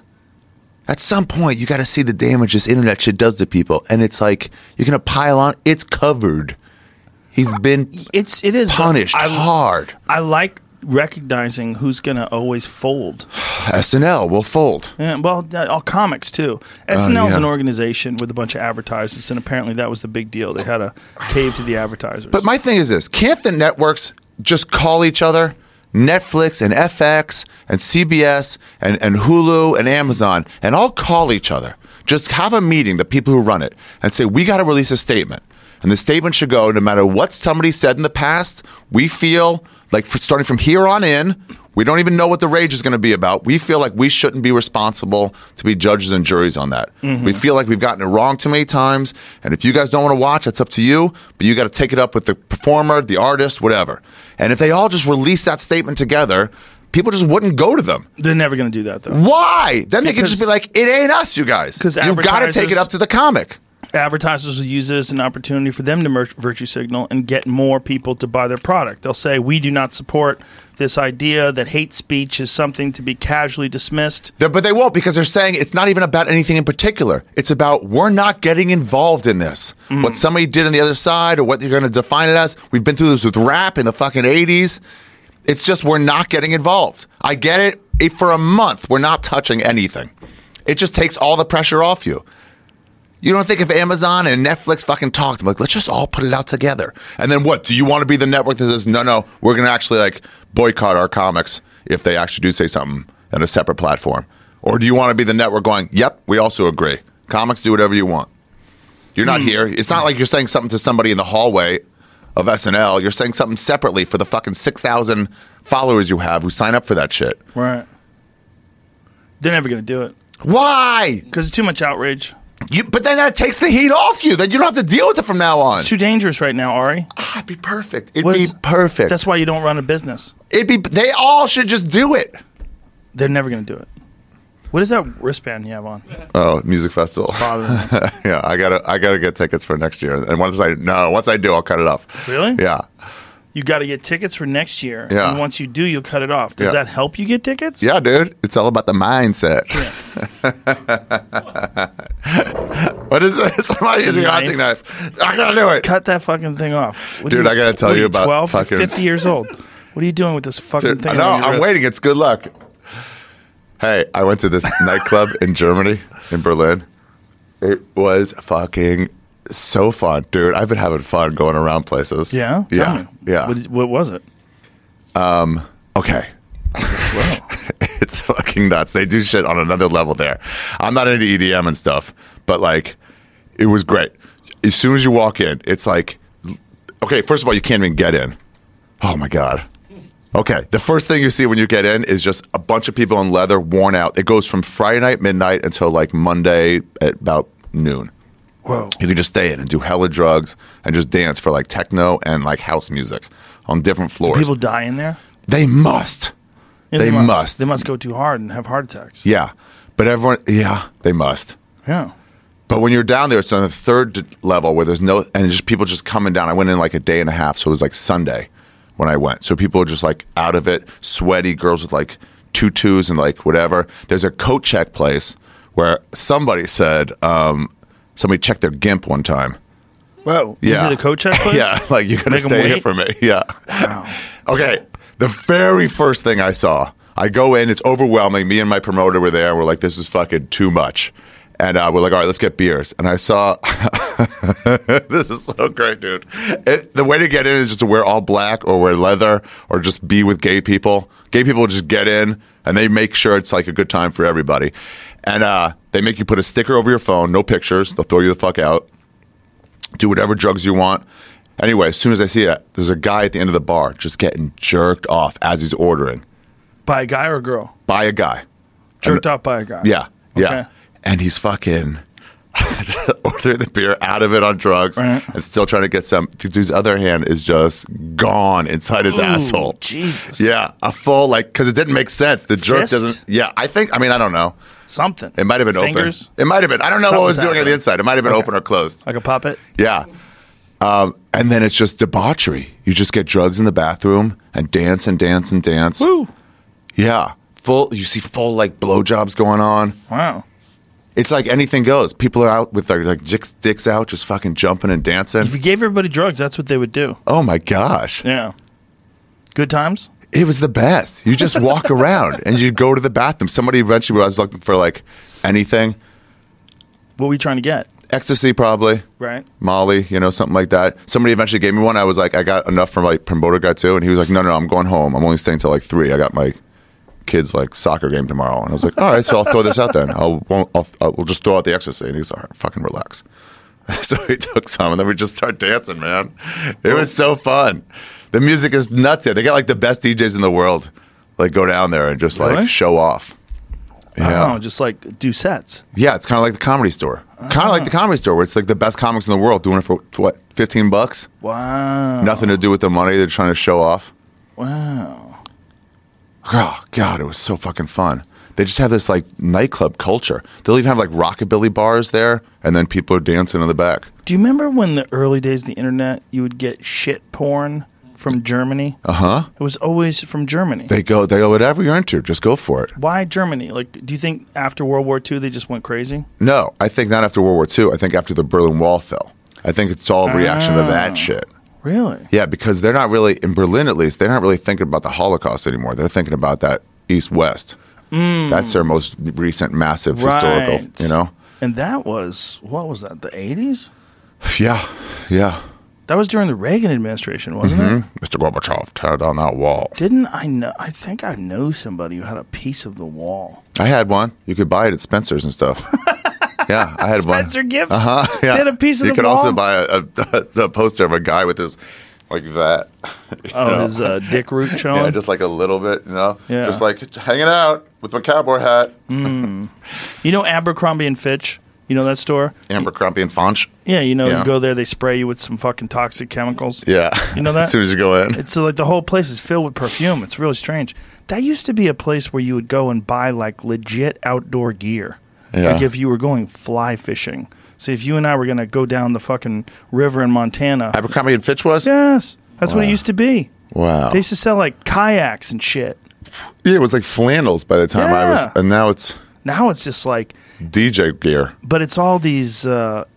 At some point, you got to see the damage this internet shit does to people, and it's like you're gonna pile on. It's covered. He's been it is punished hard. I like recognizing who's going to always fold. SNL will fold. Yeah, well, all comics too. SNL is an organization with a bunch of advertisers, and apparently that was the big deal. They had to cave to the advertisers. But my thing is this: can't the networks just call each other? Netflix and FX and CBS and Hulu and Amazon and all call each other. Just have a meeting, the people who run it, and say, we got to release a statement. And the statement should go, no matter what somebody said in the past, we feel like starting from here on in, we don't even know what the rage is going to be about. We feel like we shouldn't be responsible to be judges and juries on that. Mm-hmm. We feel like we've gotten it wrong too many times. And if you guys don't want to watch, that's up to you. But you got to take it up with the performer, the artist, whatever. And if they all just release that statement together, people just wouldn't go to them. They're never going to do that, though. Why? Then they could just be like, it ain't us, you guys. You've got to take it up to the comic. Advertisers will use it as an opportunity for them to virtue signal and get more people to buy their product. They'll say, we do not support this idea that hate speech is something to be casually dismissed. But they won't, because they're saying it's not even about anything in particular. It's about we're not getting involved in this. Mm. What somebody did on the other side or what you're going to define it as. We've been through this with rap in the fucking 80s. It's just we're not getting involved. I get it. For a month, we're not touching anything. It just takes all the pressure off you. You don't think if Amazon and Netflix fucking talked, I'm like, let's just all put it out together. And then what? Do you want to be the network that says, no, we're going to actually like boycott our comics if they actually do say something on a separate platform? Or do you want to be the network going, yep, we also agree. Comics, do whatever you want. You're not here. It's not like you're saying something to somebody in the hallway of SNL. You're saying something separately for the fucking 6,000 followers you have who sign up for that shit. Right. They're never going to do it. Why? Because it's too much outrage. But then that takes the heat off you. Then you don't have to deal with it from now on. It's too dangerous right now, Ari. It'd be perfect. It'd be perfect. That's why you don't run a business. They all should just do it. They're never going to do it. What is that wristband you have on? Oh, music festival. It's bothering me. Yeah, I gotta get tickets for next year. And once I do, I'll cut it off. Really? Yeah. You got to get tickets for next year. Yeah. And once you do, you'll cut it off. Does that help you get tickets? Yeah, dude. It's all about the mindset. Yeah. What is this? Somebody using a hunting knife. I gotta do it. Cut that fucking thing off. Dude, I gotta tell you about 12? fucking... You're 50 years old. What are you doing with this fucking thing? No, I'm waiting. It's good luck. Hey, I went to this nightclub in Germany, in Berlin. It was fucking so fun, dude. I've been having fun going around places. Yeah? Yeah. Yeah. What was it? Okay. Wow. It's fucking nuts. They do shit on another level there. I'm not into EDM and stuff, but like, it was great. As soon as you walk in, it's like, okay, first of all, you can't even get in. Oh my God. Okay, the first thing you see when you get in is just a bunch of people in leather, worn out. It goes from Friday night midnight until like Monday at about noon. Whoa. You can just stay in and do hella drugs and just dance for like techno and like house music on different floors. People die in there? They must. Yeah, they must. They must go too hard and have heart attacks. Yeah, but everyone, yeah, they must. Yeah. But when you're down there, it's on the third level where there's no, and just people just coming down. I went in like a day and a half, so it was like Sunday when I went. So people are just like out of it, sweaty, girls with like tutus and like whatever. There's a coat check place where somebody said, somebody checked their gimp one time. Whoa. You Yeah. did a coat check place? Yeah, like you're going to Make 'em stay here wait? for me. Yeah. Wow. Okay, the very first thing I saw, I go in, it's overwhelming. Me and my promoter were there. We're like, this is fucking too much. And we're like, all right, let's get beers. And I saw, this is so great, dude. The way to get in is just to wear all black or wear leather or just be with gay people. Gay people just get in and they make sure it's like a good time for everybody. And they make you put a sticker over your phone, no pictures. They'll throw you the fuck out. Do whatever drugs you want. Anyway, as soon as I see that, there's a guy at the end of the bar just getting jerked off as he's ordering By a guy or a girl? by a guy. Jerked off by a guy. Yeah, yeah. Okay. And he's fucking ordering the beer out of it on drugs Right. and still trying to get some. The dude's other hand is just gone inside his Ooh, asshole. Jesus. Yeah, a full, like, because it didn't make sense. The jerk Fist? doesn't, yeah, I don't know. Something. It might have been Fingers? open. It might have been. I don't know what it was Something's doing on the happening. inside. It might have been Okay. open or closed. Like a puppet? Yeah. And then it's just debauchery. You just get drugs in the bathroom and dance and dance and dance. Woo. Yeah. You see full like blowjobs going on. Wow. It's like anything goes. People are out with their like dicks out, just fucking jumping and dancing. If you gave everybody drugs, that's what they would do. Oh my gosh. Yeah. Good times? It was the best. You just walk around and you go to the bathroom. Somebody eventually was looking for like anything. What were you trying to get? Ecstasy probably. Right. Molly, something like that. Somebody eventually gave me one. I was like, I got enough from my promoter guy too. And he was like, no, I'm going home. I'm only staying till like 3. I got my kids like soccer game tomorrow. And I was like, all right, so I'll throw this out then. We'll just throw out the ecstasy. And he was like, all right, fucking relax. So he took some and then we just start dancing, man. It was so fun. The music is nuts. They got like the best DJs in the world. Like go down there and just Really? like show off. Yeah. Oh, just like do sets. Yeah, it's kind of like the Comedy Store. Kind of like the Comedy Store where it's like the best comics in the world doing it for what, $15? Wow. Nothing to do with the money. They're trying to show off. Wow. Oh, God, it was so fucking fun. They just have this like nightclub culture. They'll even have like rockabilly bars there and then people are dancing in the back. Do you remember when the early days of the internet, you would get shit porn from Germany? Uh-huh. It was always from Germany. They go, whatever you're into, just go for it. Why Germany? Like, do you think after World War II they just went crazy? No, I think not after World War II. I think after the Berlin Wall fell. I think it's all a reaction to that shit. Really? Yeah, because they're not really, in Berlin at least, they're not really thinking about the Holocaust anymore. They're thinking about that East-West. That's their most recent massive historical, Right. And that was, what was that, the 80s? Yeah. That was during the Reagan administration, wasn't it? Mr. Gorbachev, tear down that wall. Didn't I know? I think I know somebody who had a piece of the wall. I had one. You could buy it at Spencer's and stuff. Yeah, I had one. Spencer Gifts? Yeah. They had a piece of you the could wall? also buy a poster of a guy with his, like that. His dick root showing? Yeah, just like a little bit, Yeah. Just like hanging out with my cowboy hat. You know Abercrombie and Fitch? You know that store? Abercrombie and Fitch. Yeah, Yeah. you go there, they spray you with some fucking toxic chemicals. Yeah. You know that? As soon as you go in. It's like the whole place is filled with perfume. It's really strange. That used to be a place where you would go and buy like legit outdoor gear. Yeah. Like if you were going fly fishing. So if you and I were going to go down the fucking river in Montana. Abercrombie and Fitch was? Yes. That's what it used to be. Wow. They used to sell like kayaks and shit. Yeah, it was like flannels by the time I was, Yeah. and now it's Now it's just like, DJ gear. but it's all these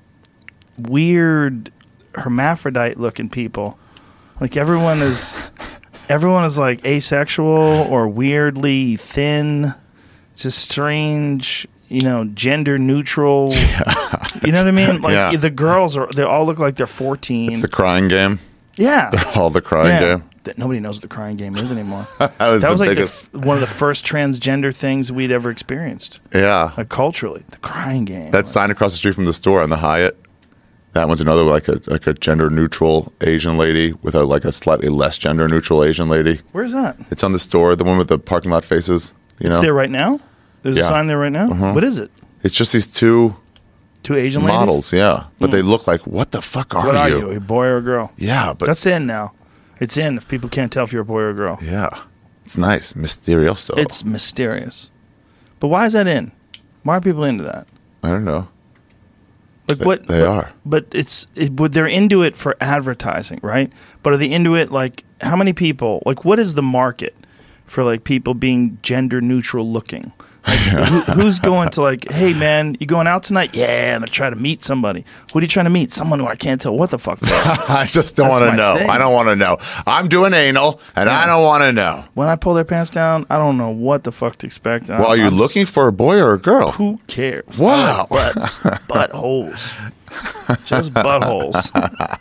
weird hermaphrodite looking people. Like everyone is like asexual or weirdly thin, just strange, gender neutral. You know what I mean? Like Yeah. the girls they all look like they're 14. It's the crying game. Yeah. All the crying Yeah. game. That nobody knows what the crying game is anymore. That was That was the like biggest. one of the first transgender things we'd ever experienced, Yeah. like culturally. The crying game. That sign across the street from the store on the Hyatt. That one's another like a gender neutral Asian lady with a slightly less gender neutral Asian lady. Where's that? It's on the store, the one with the parking lot faces. It's there right now? There's a Yeah. sign there right now? What is it? It's just these two Asian models, yeah. But they look like, what the fuck ladies? What are you, a boy or a girl? Yeah, but That's in now. It's in if people can't tell if you're a boy or a girl. yeah, it's nice, mysterioso. It's mysterious. But why is that in? Why are people into that? I don't know. Like what They are. But they're into it for advertising, right? But are they into it like how many people? Like what is the market for like people being gender neutral looking? Like, who's going to like, hey man, you going out tonight? Yeah, I'm gonna try to meet somebody. What are you trying to meet? Someone who I can't tell what the fuck they are. I just don't That's want to my know. thing. I don't want to know. I'm doing anal, and I don't want to know. When I pull their pants down, I don't know what the fuck to expect. Well, are you I'm just- looking for a boy or a girl? Who cares? Wow. I like butts, buttholes, just buttholes.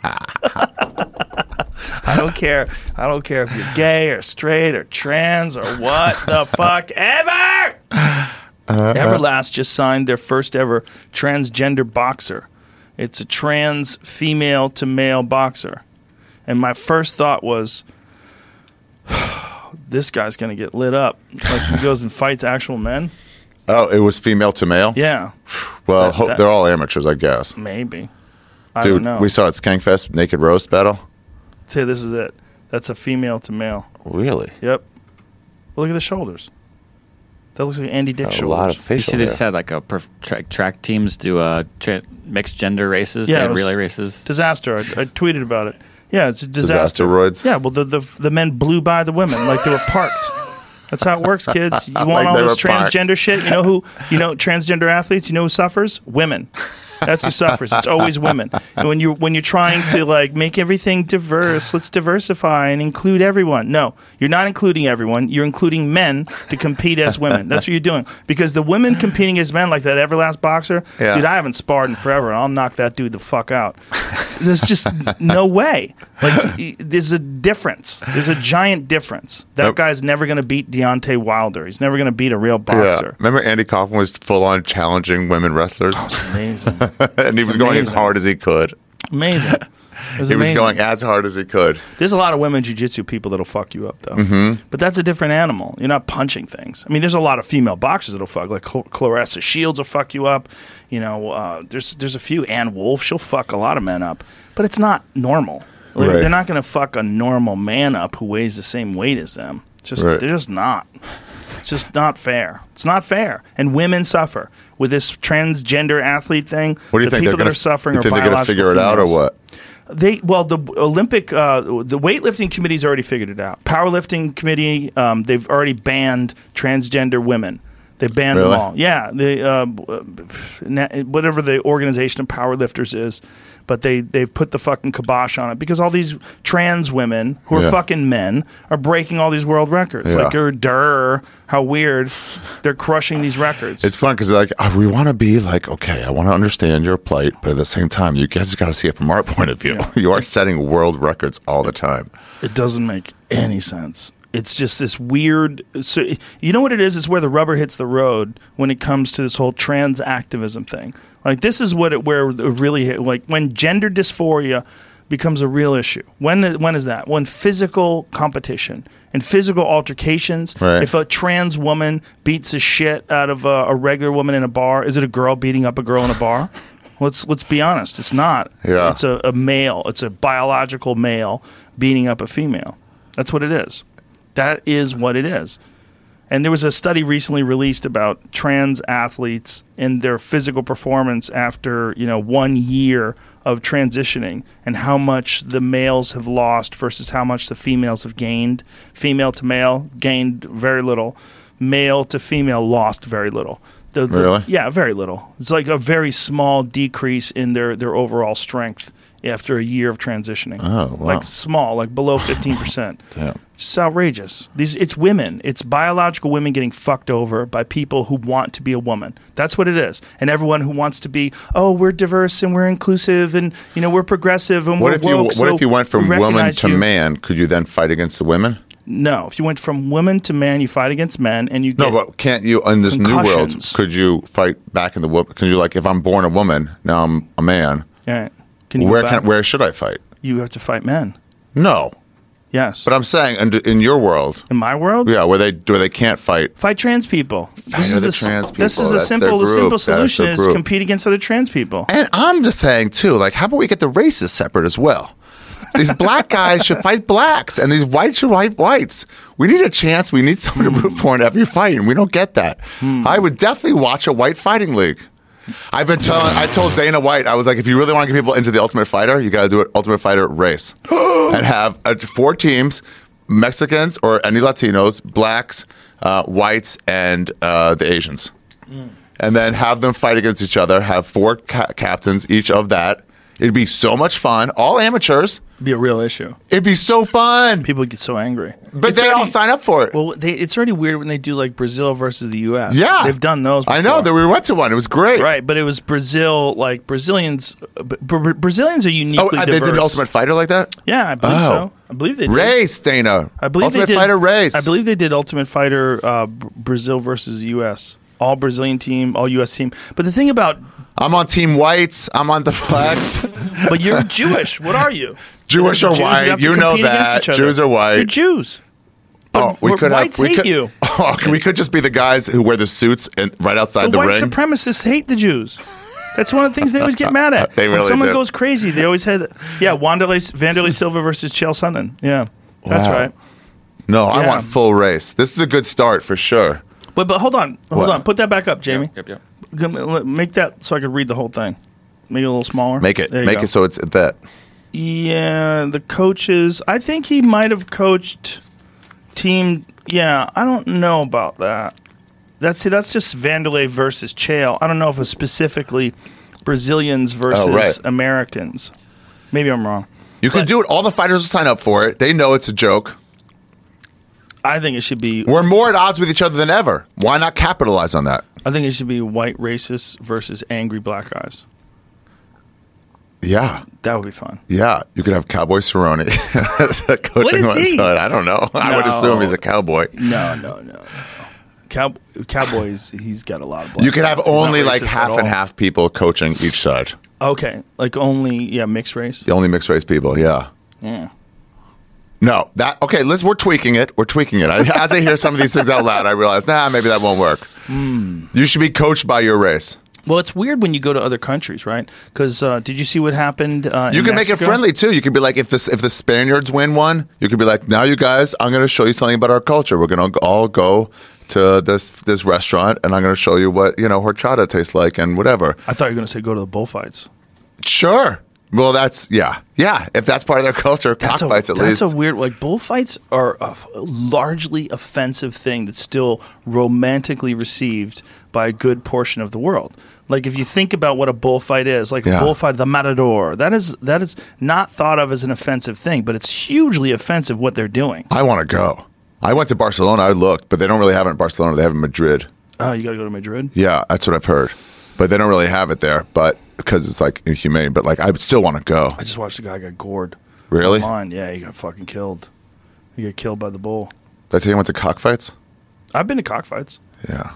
I don't care. I don't care if you're gay or straight or trans or what the fuck ever. Everlast just signed their first ever transgender boxer. It's a trans female to male boxer, and my first thought was, this guy's gonna get lit up. Like he goes and fights actual men. Oh, it was female to male? Yeah, Well, that- they're all amateurs, I guess. maybe. I Dude, don't know. we saw at Skankfest Naked Roast battle. Say this is it. That's a female to male. Really? Yep. Well, look at the shoulders. That looks like Andy Dick A shoulders. lot of You facial see, they hair. just had like a track teams do mixed gender races, Yeah, they it had was relay races. Disaster. I tweeted about it. Yeah, it's a disaster. Disasteroids? Yeah, well, the men blew by the women like they were parked. That's how it works, kids. You want Like all they this were parked. transgender shit? You know transgender athletes, you know who suffers? Women. That's who suffers. It's always women. And when you're trying to like make everything diverse, let's diversify and include everyone. No, you're not including everyone. You're including men to compete as women. That's what you're doing. Because the women competing as men, like that Everlast boxer, Yeah. dude, I haven't sparred in forever, and I'll knock that dude the fuck out. There's just no way. Like, there's a difference. There's a giant difference. That Nope. guy's never going to beat Deontay Wilder. He's never going to beat a real Yeah. boxer. Remember Andy Kaufman was full on challenging women wrestlers? Amazing. And he was going as amazing. hard as he could. Amazing. It was He was amazing. going as hard as he could. There's a lot of women jiu-jitsu people that'll fuck you up, though. But that's a different animal. You're not punching things. I mean, there's a lot of female boxers that'll fuck. Like Clarissa Shields will fuck you up. You know, there's a few. Ann Wolfe, she'll fuck a lot of men up. But it's not normal. Like, Right. They're not going to fuck a normal man up who weighs the same weight as them. Right. They're just not. It's just not fair. It's not fair. And women suffer with this transgender athlete thing. What do you the think? people They're that are suffering you are think they're going to biological figure it out or females. what? The Olympic, the weightlifting committee's already figured it out. Powerlifting committee, they've already banned transgender women. They banned Really? them all. Yeah, whatever the organization of powerlifters is, but they've put the fucking kibosh on it because all these trans women who are Yeah. fucking men are breaking all these world records. Yeah. Like, how weird! They're crushing these records. It's fun because like we want to be like, okay, I want to understand your plight, but at the same time, you guys got to see it from our point of view. You are setting world records all the time. It doesn't make any sense. It's just this weird. So you know what it is? It's where the rubber hits the road when it comes to this whole trans activism thing. Like this is where it really like when gender dysphoria becomes a real issue. When is that? When physical competition and physical altercations. Right. If a trans woman beats the shit out of a regular woman in a bar, is it a girl beating up a girl in a bar? Let's be honest. It's not. Yeah. It's a male. It's a biological male beating up a female. That's what it is. That is what it is. And there was a study recently released about trans athletes and their physical performance after 1 year of transitioning and how much the males have lost versus how much the females have gained. Female to male gained very little. Male to female lost very little. Really? Yeah, very little. It's like a very small decrease in their overall strength after a year of transitioning. Oh, wow. Like small, like below 15%. Damn. It's outrageous. It's women. It's biological women getting fucked over by people who want to be a woman. That's what it is. And everyone who wants to be, we're diverse and we're inclusive and we're progressive and What we're if you woke, What if you went from we woman recognize to you. man? Could you then fight against the women? No, if you went from women to man, you fight against men and you get No, but can't you in this new world? concussions. Could you fight back in the woman? Could you like if I'm born a woman now I'm a man? Yeah. Can you go back? Where should I fight? You have to fight men. No, Yes. but I'm saying in your world, in my world, yeah, where they can't fight. fight trans people. Fight other trans people. This is the That's their simple. The group. simple That's solution their is group. compete against other trans people. And I'm just saying too, like, how about we get the races separate as well? These black guys should fight blacks, and these whites should fight whites. We need a chance. We need someone to root for in every fight, and we don't get that. I would definitely watch a white fighting league. I told Dana White, I was like, if you really want to get people into the Ultimate Fighter, you got to do an Ultimate Fighter race and have 4 teams: Mexicans or any Latinos, blacks, whites, and the Asians. And then have them fight against each other. Have 4 captains each of that. It'd be so much fun. All amateurs. Be a real issue. It'd be so fun. People get so angry. But It's they all already- sign up for it. Well, it's already weird when they do like Brazil versus the U.S. Yeah. they've done those. Before. I know that we went to one. It was great. Right, but it was Brazil. Like Brazilians, Brazilians are uniquely Oh, they diverse. did an Ultimate Fighter like that? Yeah, I believe Oh. so. I believe they did. Race, Dana. I believe Ultimate they did, Fighter race. I believe they did Ultimate Fighter Brazil versus U.S. All Brazilian team, all U.S. team. But the thing about, I'm on Team Whites. I'm on the blacks. but you're Jewish. What are you? Jewish or Jews white. have to You know compete against that. each other. Jews are white. You're Jews. But whites hate you. Oh, we could just be the guys who wear the suits right outside The the white ring. supremacists hate the Jews. That's one of the things they always get mad at. They when really someone do. goes crazy, they always had, Wanderlei Silva versus Chael Sonnen. Yeah, that's Wow. right. No, I Yeah. want full race. This is a good start for sure. But hold on, What? Put that back up, Jamie. Yep. Make that so I could read the whole thing. Make it a little smaller. Make it. There you Make go. it so it's that. Yeah, the coaches. I think he might have coached team. Yeah, I don't know about that. That's just Vanderlei versus Chael. I don't know if it's specifically Brazilians versus right. Americans. Maybe I'm wrong. You can do it. All the fighters will sign up for it. They know it's a joke. I think it should be. We're more at odds with each other than ever. Why not capitalize on that? I think it should be white racists versus angry black guys. Yeah. That would be fun. Yeah. You could have Cowboy Cerrone coaching What is one he? side. I don't know. I would No. assume he's a cowboy. No. Cowboys. He's got a lot of black. You could have guys. He's not only like racist at half all. and half people coaching each side. Okay, like only mixed race. The only mixed race people. Yeah. Yeah. No, okay. We're tweaking it. As I hear some of these things out loud, I realize, maybe that won't work. You should be coached by your race. Well, it's weird when you go to other countries, right? Because did you see what happened? You can make it friendly too. You could be like, if the Spaniards win one, you could be like, now you guys, I'm going to show you something about our culture. We're going to all go to this restaurant, and I'm going to show you what horchata tastes like and whatever. I thought you were going to say go to the bullfights. Sure. Well, that's yeah. If that's part of their culture, cockfights at least. That's a weird. Like bullfights are a largely offensive thing that's still romantically received by a good portion of the world. Like if you think about what a bullfight is, like a bullfight, the matador, that is not thought of as an offensive thing, but it's hugely offensive what they're doing. I want to go. I went to Barcelona. I looked, but they don't really have it in Barcelona. They have it in Madrid. Oh, you got to go to Madrid? Yeah, that's what I've heard. But they don't really have it there, but because it's like inhumane. But like, I still want to go. I just watched a guy get gored. Really? Online. Yeah, he got fucking killed. He got killed by the bull. Did I tell you I went to cockfights? I've been to cockfights. Yeah.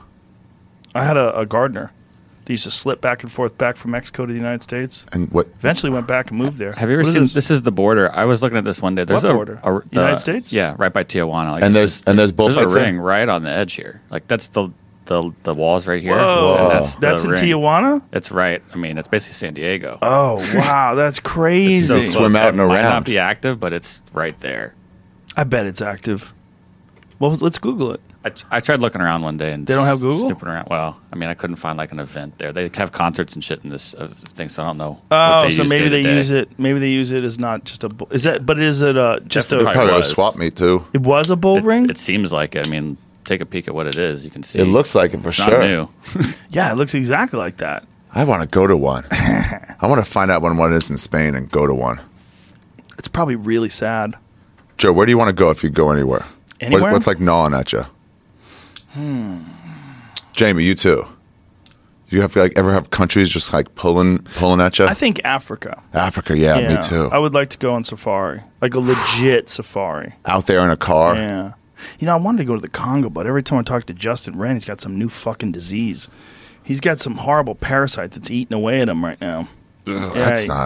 I had a gardener. They used to slip back and forth back from Mexico to the United States. And what? Eventually went back and moved there. Have you ever What seen? is This is the border. I was looking at this one day. There's What border? United States? Yeah, right by Tijuana. Like And this there's there's bullfights a there? ring right on the edge here. Like that's the walls right here. Whoa. And That's the in ring. Tijuana? It's right. I mean, it's basically San Diego. Oh, wow. That's crazy. So swim out and It might around. not be active, but it's right there. I bet it's active. Well, let's Google it. I tried looking around one day and They don't have Google? snooping around. Well, I mean, I couldn't find like an event there. They have concerts and shit in this thing, so I don't know. Oh, what so use maybe they day-to-day. use it. Maybe they use it as not just a. Is that? But is it just Definitely a? Probably a was. swap meet too. It was a bull ring. It seems like it. I mean, take a peek at what it is. You can see. It looks like it for it's sure. not new. Yeah, it looks exactly like that. I want to go to one. I want to find out when one is in Spain and go to one. It's probably really sad. Joe, where do you want to go if you go anywhere? Anywhere? What's like gnawing at you? Jamie, you too. You have like ever have countries just like pulling at you? I think Africa. Africa, yeah, me too. I would like to go on safari, like a legit safari. Out there in a car. Yeah. You know, I wanted to go to the Congo, but every time I talk to Justin Wren, he's got some new fucking disease. He's got some horrible parasite that's eating away at him right now. Ugh, that's not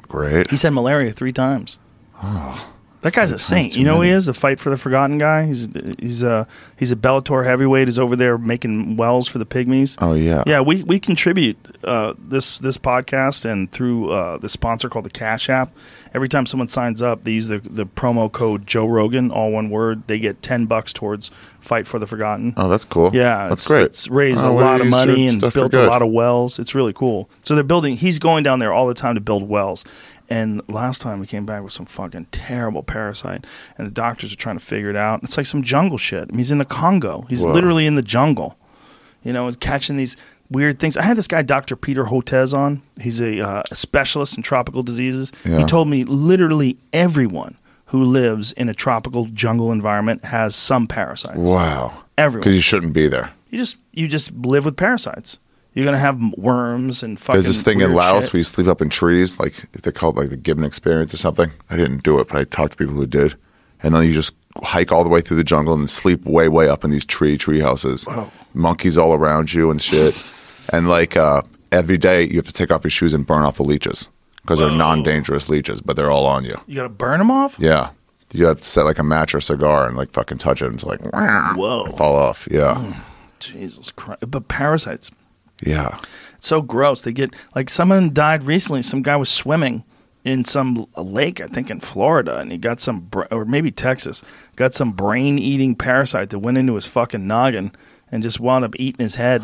Great. He's had malaria 3 times. Oh, that guy's a saint. too You know who he many. is? The Fight for the Forgotten guy. He's a Bellator heavyweight. He's over there making wells for the pygmies. Oh, yeah. Yeah, we contribute this podcast and through the sponsor called the Cash App. Every time someone signs up, they use the promo code Joe Rogan, all one word. They get $10 towards Fight for the Forgotten. Oh, that's cool. Yeah, that's great. It's raised Oh, a what lot do of you money use and stuff for built a good? lot of wells. It's really cool. So they're building. He's going down there all the time to build wells. And last time we came back with some fucking terrible parasite, and the doctors are trying to figure it out. It's like some jungle shit. I mean, he's in the Congo. He's Whoa. literally in the jungle. You know, he's catching these weird things. I had this guy, Dr. Peter Hotez, on. He's a specialist in tropical diseases. Yeah. He told me literally everyone who lives in a tropical jungle environment has some parasites. Wow. Everyone. Because you shouldn't be there. You just live with parasites. You're gonna have worms and fucking. There's this thing in weird Laos shit. where you sleep up in trees, like they call it like the Gibbon experience or something. I didn't do it, but I talked to people who did. And then you just hike all the way through the jungle and sleep way, way up in these tree houses. Wow. Monkeys all around you and shit. And like every day you have to take off your shoes and burn off the leeches because they're non-dangerous leeches, but they're all on you. You gotta burn them off. Yeah. You have to set like a match or a cigar and like fucking touch it and it's like Whoa. fall off. Yeah. Jesus Christ! But parasites, Yeah. it's so gross. They get like someone died recently. Some guy was swimming in some lake, I think in Florida, and he got some, or maybe Texas, got some brain-eating parasite that went into his fucking noggin and just wound up eating his head.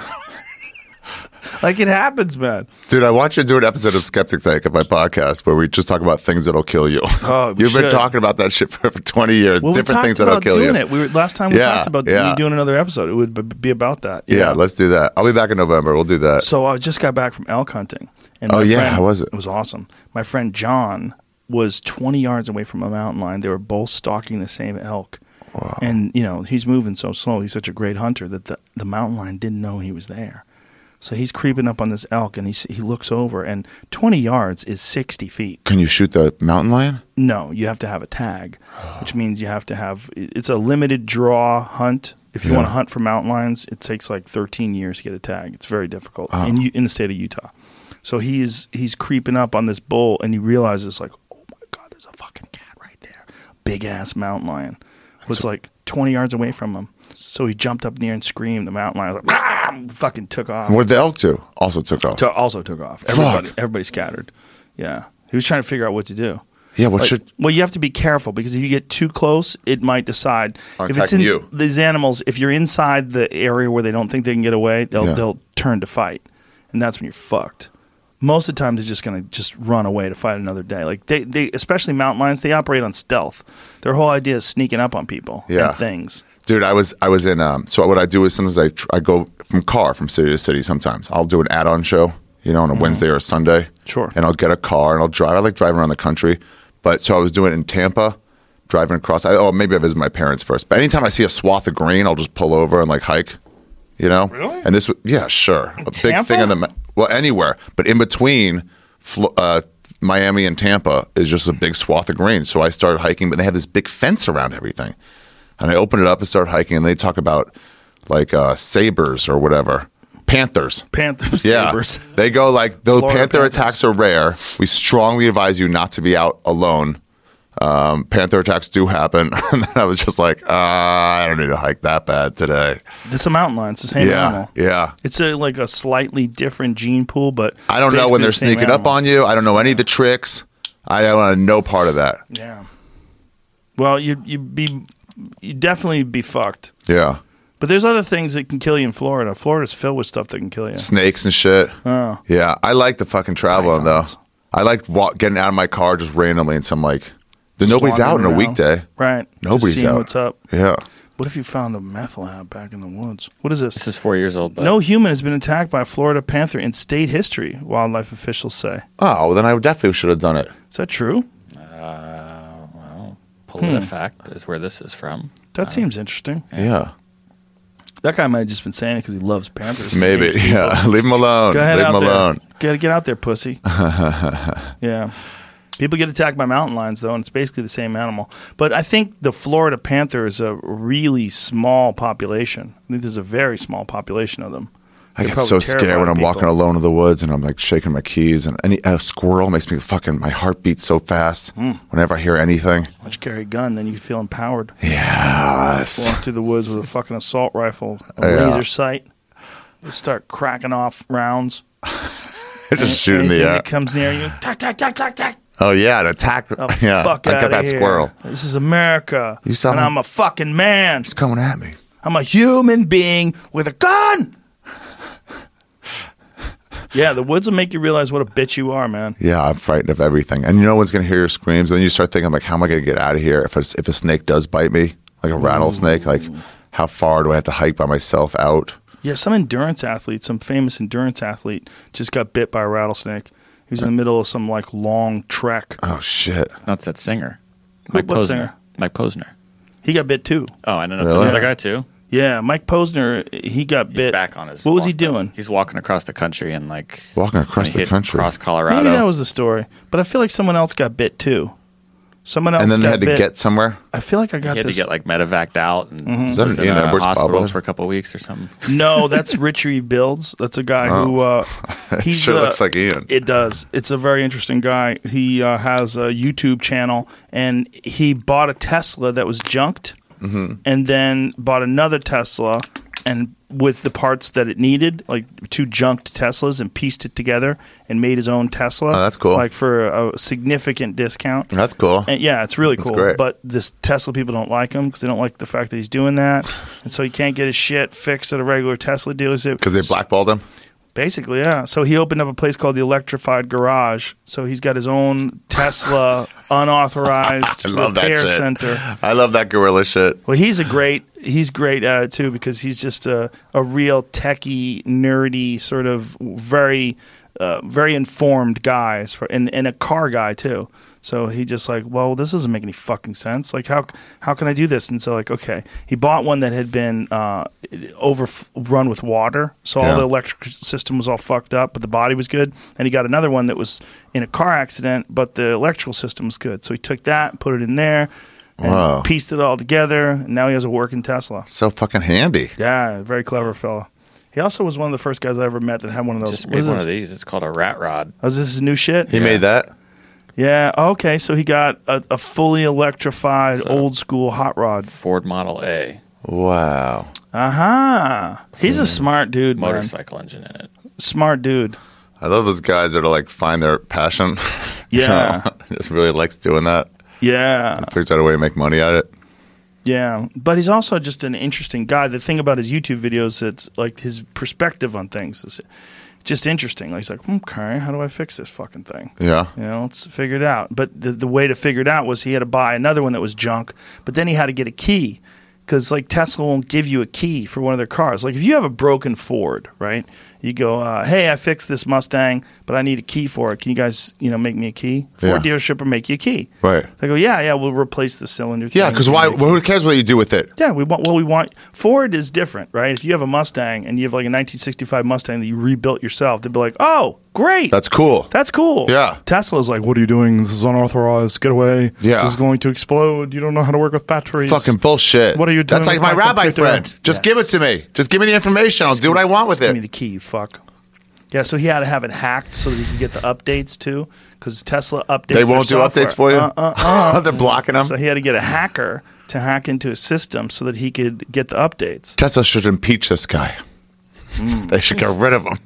Like it happens, man. Dude, I want you to do an episode of Skeptic Tank of my podcast where we just talk about things that'll kill you. Oh, we You've been should. talking about that shit for 20 years. Well, different we things talked that'll about kill doing you. it. Last time we Yeah, talked about yeah. me doing another episode. It would be about that. Yeah, let's do that. I'll be back in November. We'll do that. So I just got back from elk hunting. And Oh, my yeah, friend- how was it? It was awesome. My friend John was 20 yards away from a mountain lion. They were both stalking the same elk. Wow. And, you know, he's moving so slow. He's such a great hunter that the mountain lion didn't know he was there. So he's creeping up on this elk, and he looks over, and 20 yards is 60 feet. Can you shoot the mountain lion? No, you have to have a tag, which means you have to have – it's a limited draw hunt. If you Yeah. want to hunt for mountain lions, it takes like 13 years to get a tag. It's very difficult in the state of Utah. So he's creeping up on this bull, and he realizes like, oh my God, there's a fucking cat right there. Big-ass mountain lion. Was like 20 yards away from him. So he jumped up in the air and screamed. The mountain lion was like, "Ah!" Fucking took off. What did the elk do? Also took off. Also took off. Fuck. Everybody scattered. Yeah. He was trying to figure out what to do. Yeah, what Like, should... well, you have to be careful because if you get too close, it might decide. Or If it's attacking you. these animals, if you're inside the area where they don't think they can get away, they'll turn to fight, and that's when you're fucked. Most of the time, they're just going to just run away to fight another day. Like they, especially mountain lions, they operate on stealth. Their whole idea is sneaking up on people Yeah. and things. Dude, I was in. So what I do is sometimes I go from city to city. Sometimes I'll do an add-on show, you know, on a Wednesday or a Sunday. Sure. And I'll get a car and I'll drive. I like driving around the country. But so I was doing it in Tampa, driving across. Maybe I visit my parents first. But anytime I see a swath of green, I'll just pull over and like hike. You know. Really? And this, yeah, sure, a big Tampa? thing on well, anywhere, but in between. Miami and Tampa is just a big swath of green. So I started hiking, but they have this big fence around everything. And I opened it up and started hiking, and they talk about like sabers or whatever. Panthers. Panthers, Yeah. sabers. They go like, though Florida panther panthers. attacks are rare, we strongly advise you not to be out alone. Panther attacks do happen. And then I was just like, I don't need to hike that bad today. It's a mountain lion. It's the same Yeah. animal. Yeah. It's like a slightly different gene pool, but I don't know basically when they're the same sneaking up animal. on you. I don't know any of the tricks. I don't want no part of that. Yeah. Well, you'd definitely be fucked. Yeah. But there's other things that can kill you in Florida. Florida's filled with stuff that can kill you. Snakes and shit. Oh. Yeah, I like the fucking traveling though. Pythons. I like getting out of my car just randomly and some like nobody's out on a Wandering around. weekday. Right. Nobody's Just seeing out. what's up. Yeah. What if you found a meth lab back in the woods? What is this? This is 4 years old. But No human has been attacked by a Florida panther in state history, wildlife officials say. Oh, well, then I definitely should have done it. Is that true? PolitiFact is where this is from. That seems interesting. Yeah. That guy might have just been saying it because he loves panthers. Maybe. He hates people. Yeah. Leave him alone. Go ahead Leave him out there. alone. Get out there, pussy. Yeah. People get attacked by mountain lions, though, and it's basically the same animal. But I think the Florida panther is a really small population. I think there's a very small population of them. I They're get probably so scared when I'm terrifying walking people. alone in the woods and I'm like shaking my keys, and a squirrel makes me my heart beats so fast whenever I hear anything. Why don't you carry a gun? Then you feel empowered. Yes. Walk through the woods with a fucking assault rifle, a Yeah. laser sight. You start cracking off rounds. Just shoot in the Anything air. that comes near you, tack, tack, tack, tack, tack. Oh yeah, an attack. The Yeah, fuck I out got that here. squirrel. This is America, You saw and him? I'm a fucking man. He's coming at me. I'm a human being with a gun. Yeah, the woods will make you realize what a bitch you are, man. Yeah, I'm frightened of everything, and no one's gonna hear your screams. And then you start thinking, like, how am I gonna get out of here if a snake does bite me, like a rattlesnake? Like, how far do I have to hike by myself out? Yeah, some endurance athlete, some famous endurance athlete, just got bit by a rattlesnake. He was in the middle of some like long trek. Oh shit! That's that singer, What Mike Posner. singer? Mike Posner. He got bit too. Oh, I don't know. Really? There's another guy too. Yeah, Mike Posner, he got He's bit. back on his. What was he walk, though. doing? He's walking across the country and like Walking across he the hit country, across Colorado. Maybe that was the story. But I feel like someone else got bit too. Someone else and then they got had to bit. get somewhere. I feel like I he got had this. to get like medevaced out and Is that was an in Ian a Edwards hospital bobblehead? for a couple of weeks or something. No, that's Rich Reed Builds. That's a guy who he's Sure looks like Ian. It does. It's a very interesting guy. He has a YouTube channel, and he bought a Tesla that was junked, and then bought another Tesla, and with the parts that it needed, like two junked Teslas, and pieced it together and made his own Tesla. Oh, that's cool. Like for a significant discount. That's cool. And yeah, it's really cool. great. But this Tesla people don't like him because they don't like the fact that he's doing that, and so he can't get his shit fixed at a regular Tesla dealership. Because they blackballed him. Basically, yeah. So he opened up a place called the Electrified Garage. So he's got his own Tesla unauthorized I love that repair shit. center. I love that gorilla shit. Well, he's great at it too because he's just a real techie, nerdy, sort of very informed guy, and a car guy too. So he just like, well, this doesn't make any fucking sense. Like, how can I do this? And so like, okay, he bought one that had been overrun with water, so all Yeah. the electric system was all fucked up, but the body was good. And he got another one that was in a car accident, but the electrical system was good. So he took that, and put it in there, and Wow. pieced it all together. And now he has a working Tesla. So fucking handy. Yeah, very clever fella. He also was one of the first guys I ever met that had one of those. Just What made is one this? of these. It's called a rat rod. Oh, is this his new shit? He made that. Yeah. Okay. So he got a fully electrified, old school hot rod. Ford Model A Wow. He's a smart dude, man. motorcycle engine in it. Smart dude. I love those guys that are like find their passion. Yeah. Just really likes doing that. Yeah. Figures out a way to make money at it. Yeah. But he's also just an interesting guy. The thing about his YouTube videos, it's like his perspective on things is just interesting. Like he's like, okay, how do I fix this fucking thing? Yeah. You know, let's figure it out. But the way to figure it out was he had to buy another one that was junk, but then he had to get a key because like Tesla won't give you a key for one of their cars. Like if you have a broken Ford, right? You go, hey, I fixed this Mustang, but I need a key for it. Can you guys, make me a key? Ford Yeah. dealership will make you a key. Right. They go, yeah, we'll replace the cylinder. Yeah, thing. because why? Who cares what you do with it? Yeah, we want Ford is different, right? If you have a Mustang and you have like a 1965 Mustang that you rebuilt yourself, they'd be like, "Oh, great, That's cool. that's cool." Yeah. Tesla's like, "What are you doing? This is unauthorized. Get away. Yeah. This is going to explode. You don't know how to work with batteries." Fucking bullshit. What are you doing That's like with my my rabbi computer? friend. Just Yes. give it to me. Just give me the information. I'll do what I want with Just give me it. the key, you fuck. Yeah, so he had to have it hacked so that he could get the updates too, because Tesla updates. They won't do their updates for software. you. They're blocking them. So he had to get a hacker to hack into his system so that he could get the updates. Tesla should impeach this guy. They should get rid of him.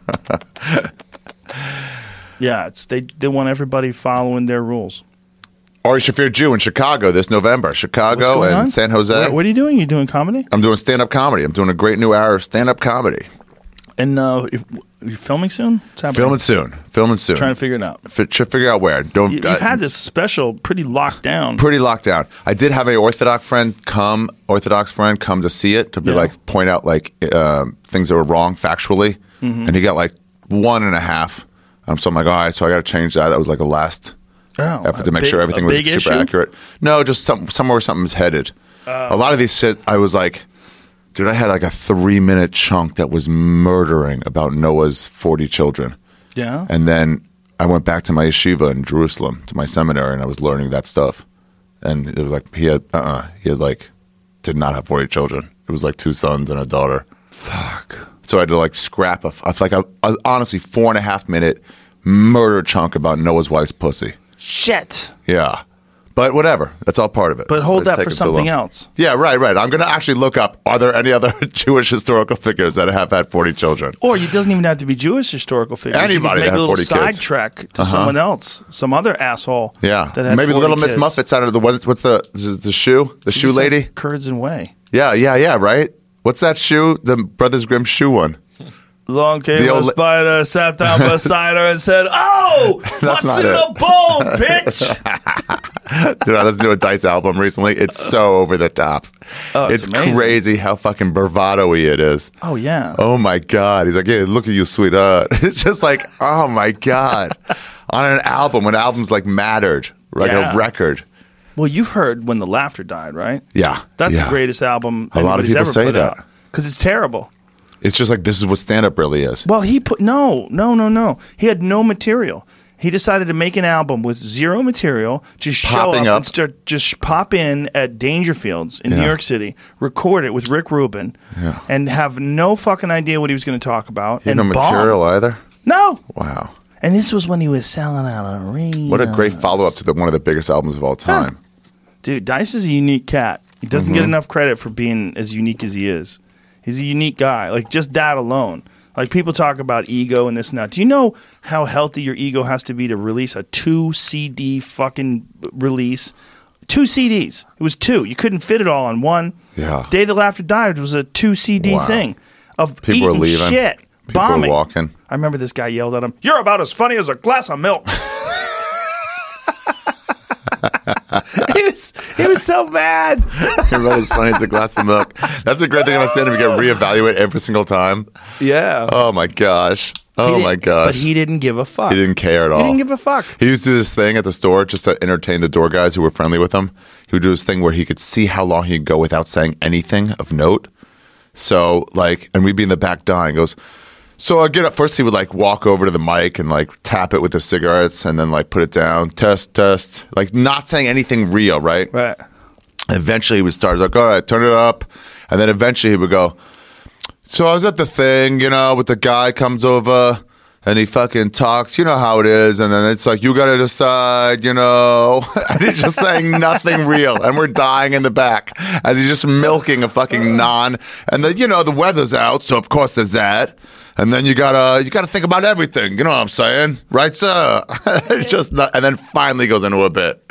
Yeah, they want everybody following their rules. Ari Shafir Jew in Chicago this November. What's Chicago going and on? San Jose. What are you doing? You doing comedy? I'm doing stand-up comedy. I'm doing a great new hour of stand-up comedy. And you're filming soon? What's happening? Filming soon. Trying to figure it out. Should figure out where. Don't. You've had this special pretty locked down. pretty locked down. I did have an Orthodox friend come to see it to be Yeah. like point out like things that were wrong factually, and he got like 1.5. So I'm like, all right, so I got to change that. That was like the last effort to make sure everything was super issue? accurate. No, just somewhere where something's headed. A lot of these shit, I was like, dude, I had like a 3-minute chunk that was murdering about Noah's 40 children. Yeah. And then I went back to my yeshiva in Jerusalem, to my seminary, and I was learning that stuff. And it was like, he had like, did not have 40 children. It was like 2 sons and a daughter. Fuck. So I had to like scrap a honestly 4.5 minute murder chunk about Noah's wife's pussy. Shit. Yeah. But whatever. That's all part of it. But hold It's that for taken so something long. else. Yeah, right. I'm going to actually look up, are there any other Jewish historical figures that have had 40 children? Or it doesn't even have to be Jewish historical figures. Anybody you that can make had a little 40 kids. sidetrack to someone else, some other asshole. Yeah. that had Maybe 40 Little Miss kids. Muffet's out of the, what's the shoe? The shoe Just like lady? Curds and whey. Yeah, right? What's that shoe? The Brothers Grimm shoe one. Long came The a old la- spider, sat down beside her, and said, "Oh, what's not in it. the bowl, bitch?" Dude, I listened to a Dice album recently. It's so over the top. Oh, it's amazing. crazy how fucking bravado-y it is. Oh yeah. Oh my God. He's like, yeah, look at you, sweetheart. It's just like, oh my God. On an album, when albums like mattered, like Yeah. a record. Well, you've heard When the Laughter Died, right? Yeah. That's yeah. the greatest album A lot of anybody's people ever say put that. out. Because it's terrible. It's just like, this is what stand-up really is. Well, he put no. He had no material. He decided to make an album with zero material, just Popping show up up. and start, just pop in at Dangerfields in New Yeah. York City, record it with Rick Rubin, Yeah. and have no fucking idea what he was going to talk about. You had and no bomb. material either? No. Wow. And this was when he was selling out arenas. What a great follow-up to one of the biggest albums of all time. Dude, Dice is a unique cat. He doesn't Mm-hmm. get enough credit for being as unique as he is. He's a unique guy. Like, just that alone. Like, people talk about ego and this and that. Do you know how healthy your ego has to be to release a 2-CD fucking release? 2 CDs. It was 2. You couldn't fit it all on one. Yeah. Day the Laughter Died was a 2 CD Wow. thing of People were eating leaving. shit, People were bombing. walking. I remember this guy yelled at him, "You're about as funny as a glass of milk." he was so mad. Everybody's funny. It's a glass of milk. That's the great thing about stand-up. You get reevaluate every single time. Yeah. Oh my gosh. Oh He my didn't- gosh. But he didn't give a fuck. He didn't care at all. He didn't give a fuck. He used to do this thing at the store just to entertain the door guys who were friendly with him. He would do this thing where he could see how long he could go without saying anything of note. So, like, and we'd be in the back dying. He goes, so I get up. First, he would, like, walk over to the mic and, like, tap it with the cigarettes and then, like, put it down. Test. Like, not saying anything real, right? Right. Eventually, he would start, like, all right, turn it up. And then eventually he would go, so I was at the thing, with the guy comes over and he fucking talks, you know how it is. And then it's like, you got to decide, And he's just saying nothing real. And we're dying in the back as he's just milking a fucking non. And then, the weather's out. So, of course, there's that. And then you gotta think about everything. You know what I'm saying? Right, sir? It's just not, and then finally goes into a bit.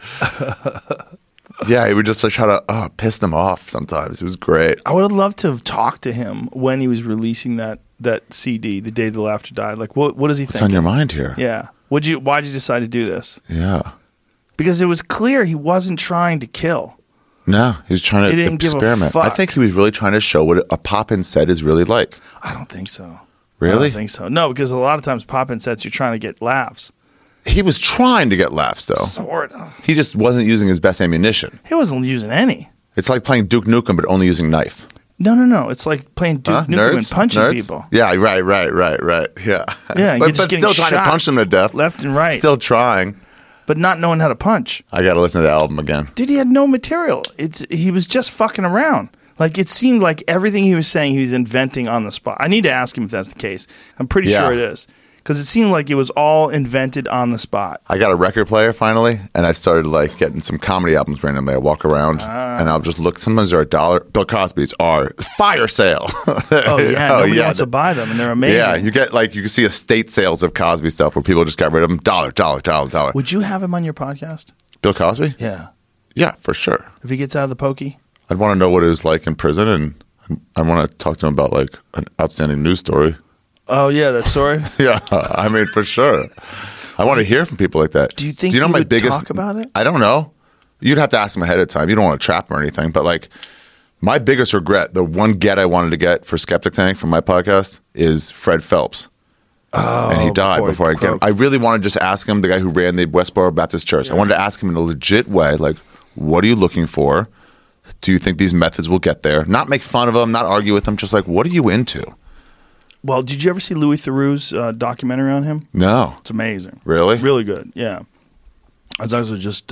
Yeah, he would just like try to piss them off sometimes. It was great. I would have loved to have talked to him when he was releasing that CD, The Day the Laughter Died. Like, what is he What's thinking? on your mind here? Yeah. Why'd you decide to do this? Yeah. Because it was clear he wasn't trying to kill. No, he was trying He to didn't give a experiment. fuck. I think he was really trying to show what a pop-in set is really like. I don't think so. Really? I don't think so. No, because a lot of times pop-in sets, you're trying to get laughs. He was trying to get laughs, though. Sort of. He just wasn't using his best ammunition. He wasn't using any. It's like playing Duke Nukem, but only using knife. No. It's like playing Duke Nukem and punching Nerds? people. Yeah, right. Yeah. Yeah, you're but just getting still trying to shot punch them to death. left and right. Still trying. But not knowing how to punch. I got to listen to the album again. Dude, he had no material. He was just fucking around. Like, it seemed like everything he was saying, he was inventing on the spot. I need to ask him if that's the case. I'm pretty Yeah. sure it is. Because it seemed like it was all invented on the spot. I got a record player finally, and I started like getting some comedy albums randomly. I walk around and I'll just look. Sometimes they're $1. Bill Cosby's are fire sale. Oh, yeah. Nobody wants to buy them, and they're amazing. Yeah, you get like you can see estate sales of Cosby stuff where people just got rid of them. $1. Would you have him on your podcast? Bill Cosby? Yeah. Yeah, for sure. If he gets out of the pokey? I'd want to know what it was like in prison, and I want to talk to him about like an outstanding news story. Oh, yeah, that story? Yeah, I mean, for sure. I want to hear from people like that. Do you think know he my would biggest talk about it? I don't know. You'd have to ask him ahead of time. You don't want to trap him or anything, but like my biggest regret, the one get I wanted to get for Skeptic Tank from my podcast is Fred Phelps. And he died before I get him. I really want to just ask him, the guy who ran the Westboro Baptist Church. I wanted to ask him in a legit way, like, what are you looking for? Do you think these methods will get there? Not make fun of them, not argue with them, just like, what are you into? Well, did you ever see Louis Theroux's documentary on him? No. It's amazing. Really? Really good, yeah. I was actually just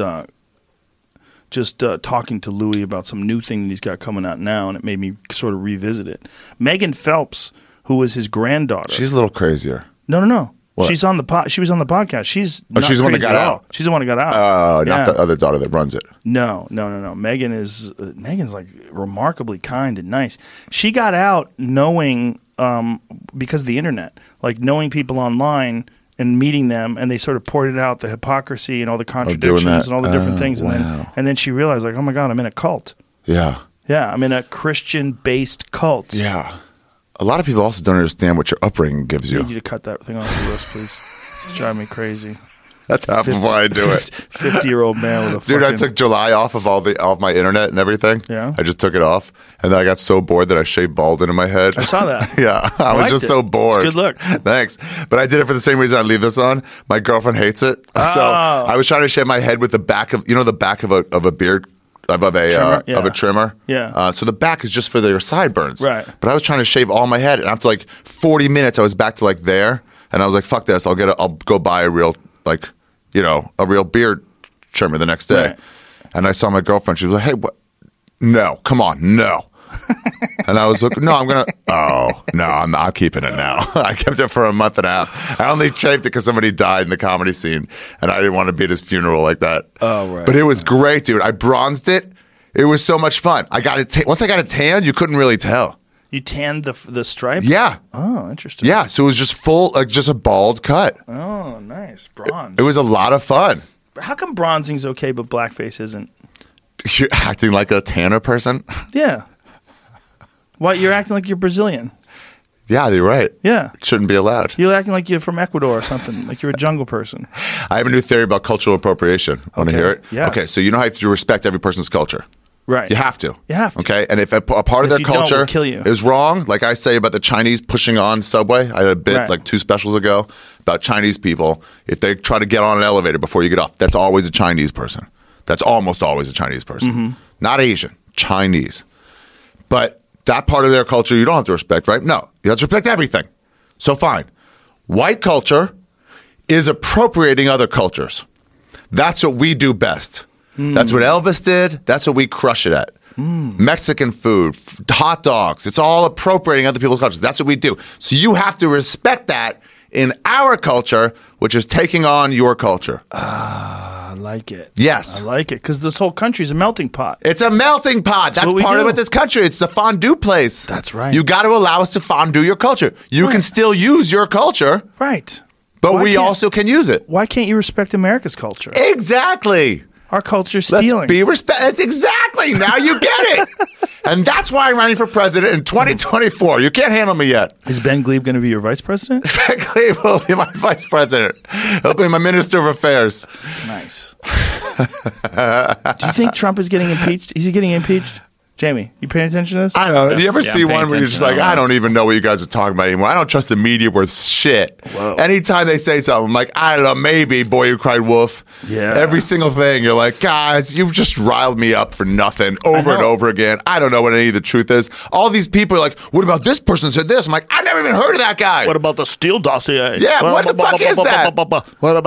talking to Louis about some new thing that he's got coming out now, and it made me sort of revisit it. Megan Phelps, who was his granddaughter. She's a little crazier. No. What? She's on the she was on the podcast. She's not she's the one that crazy got at all. out. She's the one that got out. Not the other daughter that runs it. No. Megan's like remarkably kind and nice. She got out knowing because of the internet, like knowing people online and meeting them, and they sort of ported out the hypocrisy and all the contradictions and all the different things, and then she realized, like, oh my God, I'm in a cult. Yeah. Yeah, I'm in a Christian-based cult. Yeah. A lot of people also don't understand what your upbringing gives I you. need you to cut that thing off the list, please. It's driving me crazy. That's half of why I do it. 50-year-old man with a Dude, fucking... I took July off of all my internet and everything. Yeah. I just took it off, and then I got so bored that I shaved bald into my head. I saw that. Yeah, I was liked just it. so bored. It's good look. Thanks, but I did it for the same reason I leave this on. My girlfriend hates it, so I was trying to shave my head with the back of the back of a beard. Of a trimmer. Yeah. So the back is just for their sideburns. Right. But I was trying to shave all my head, and after like 40 minutes, I was back to like there, and I was like, "Fuck this! I'll go buy a real beard trimmer the next day." Right. And I saw my girlfriend. She was like, "Hey, what? No, come on, no." And I was like, "No, I'm gonna." Oh no, I'm not keeping it now. I kept it for a month and a half. I only shaved it because somebody died in the comedy scene, and I didn't want to be at his funeral like that. Oh right. But it was great, dude. I bronzed it. It was so much fun. I got it. Once I got it tanned, you couldn't really tell. You tanned the stripes? Yeah. Oh, interesting. Yeah. So it was just full, like just a bald cut. Oh, nice. Bronze. It was a lot of fun. How come bronzing's okay but blackface isn't? You're acting like a tanner person. Yeah. Why you're acting like you're Brazilian? Yeah, you're right. Yeah. It shouldn't be allowed. You're acting like you're from Ecuador or something, like you're a jungle person. I have a new theory about cultural appropriation. Want to hear it? Yes. Okay, so you know how you respect every person's culture. Right. You have to. You have to. Okay, and if a part of their you don't, culture we'll kill you. is wrong, like I say about the Chinese pushing on Subway, I had a bit Right. like 2 specials ago about Chinese people. If they try to get on an elevator before you get off, that's always a Chinese person. That's almost always a Chinese person. Mm-hmm. Not Asian, Chinese. But that part of their culture you don't have to respect, right? No, you have to respect everything. So fine. White culture is appropriating other cultures. That's what we do best. That's what Elvis did. That's what we crush it at. Mexican food, hot dogs. It's all appropriating other people's cultures. That's what we do. So you have to respect that in our culture, which is taking on your culture. I like it. Yes. I like it because this whole country's a melting pot. It's a melting pot. That's what we part of do. it. This country. It's a fondue place. That's right. You got to allow us to fondue your culture. You can still use your culture, Right. but Why we can't- also can use it. Why can't you respect America's culture? Exactly. Our culture's Let's stealing. be respect. Exactly. Now you get it. And that's why I'm running for president in 2024. You can't handle me yet. Is Ben Glebe going to be your vice president? Ben Glebe will be my vice president. He'll be my minister of affairs. Nice. Do you think Trump is getting impeached? Is he getting impeached? Jamie, you paying attention to this? I don't know. Do you ever Yeah, see I'm paying one where you're just attention. like, I don't even know what you guys are talking about anymore. I don't trust the media worth shit. Whoa. Anytime they say something, I'm like, I don't know, maybe, boy who cried wolf. Yeah. Every single thing, you're like, guys, you've just riled me up for nothing over and know. over again. I don't know what any of the truth is. All these people are like, what about this person said this? I'm like, I never even heard of that guy. What about the Steele dossier? Yeah, what the fuck is that? What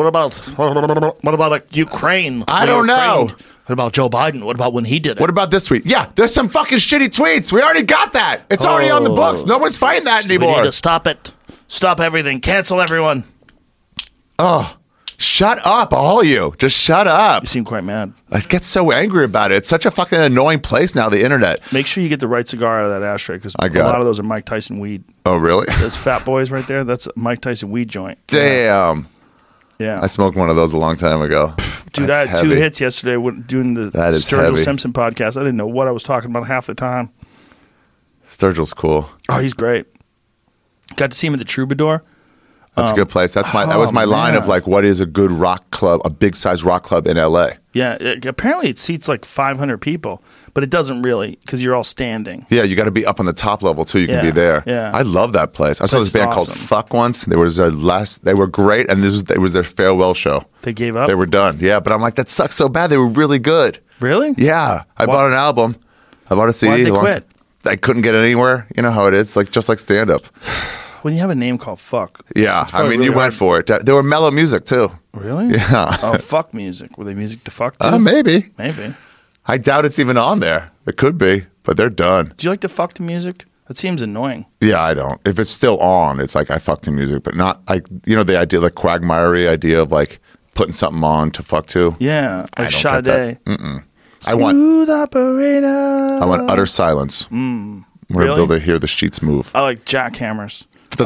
about like Ukraine? I don't know. What about Joe Biden? What about when he did it? What about this tweet? Yeah, there's some fucking shitty tweets. We already got that. It's already on the books. No one's fighting that We anymore. need to stop it. Stop everything. Cancel everyone. Oh, shut up, all of you. Just shut up. You seem quite mad. I get so angry about it. It's such a fucking annoying place now, the internet. Make sure you get the right cigar out of that ashtray because I a got lot it. of those are Mike Tyson weed. Oh, really? Those fat boys right there, that's a Mike Tyson weed joint. Damn. Yeah. I smoked one of those a long time ago. Dude, That's I had 2 heavy. hits yesterday doing the That is Sturgill heavy. Simpson podcast. I didn't know what I was talking about half the time. Sturgill's cool. Oh, he's great. Got to see him at the Troubadour. That's a good place. That was my line of man. like, what is a good rock club, a big size rock club in LA? Yeah, apparently it seats like 500 people, but it doesn't really because you're all standing. Yeah, you got to be up on the top level too. You can be Yeah, there. yeah. I love that place. I saw Place this band is called awesome. Fuck once. They were great, and it was their farewell show. They gave up? They were done. Yeah, but I'm like, that sucks so bad. They were really good. Really? Yeah, I Why- bought an album. I bought a CD. Why'd they long- quit? I couldn't get it anywhere. You know how it is, like just like stand up. When you have a name called Fuck. Yeah, it's I probably mean, you really went hard. for it. They were mellow music too. Really? Yeah. Oh, fuck music. Were they music to fuck to? Maybe. Maybe. I doubt it's even on there. It could be, but they're done. Do you like to fuck to music? That seems annoying. Yeah, I don't. If it's still on, it's like I fuck to music, but not like the idea, like Quagmirery idea of like putting something on to fuck to. Yeah, I like don't get Sade. I want Smooth operator. I want utter silence. We're Really? able to hear the sheets move. I like jackhammers. Like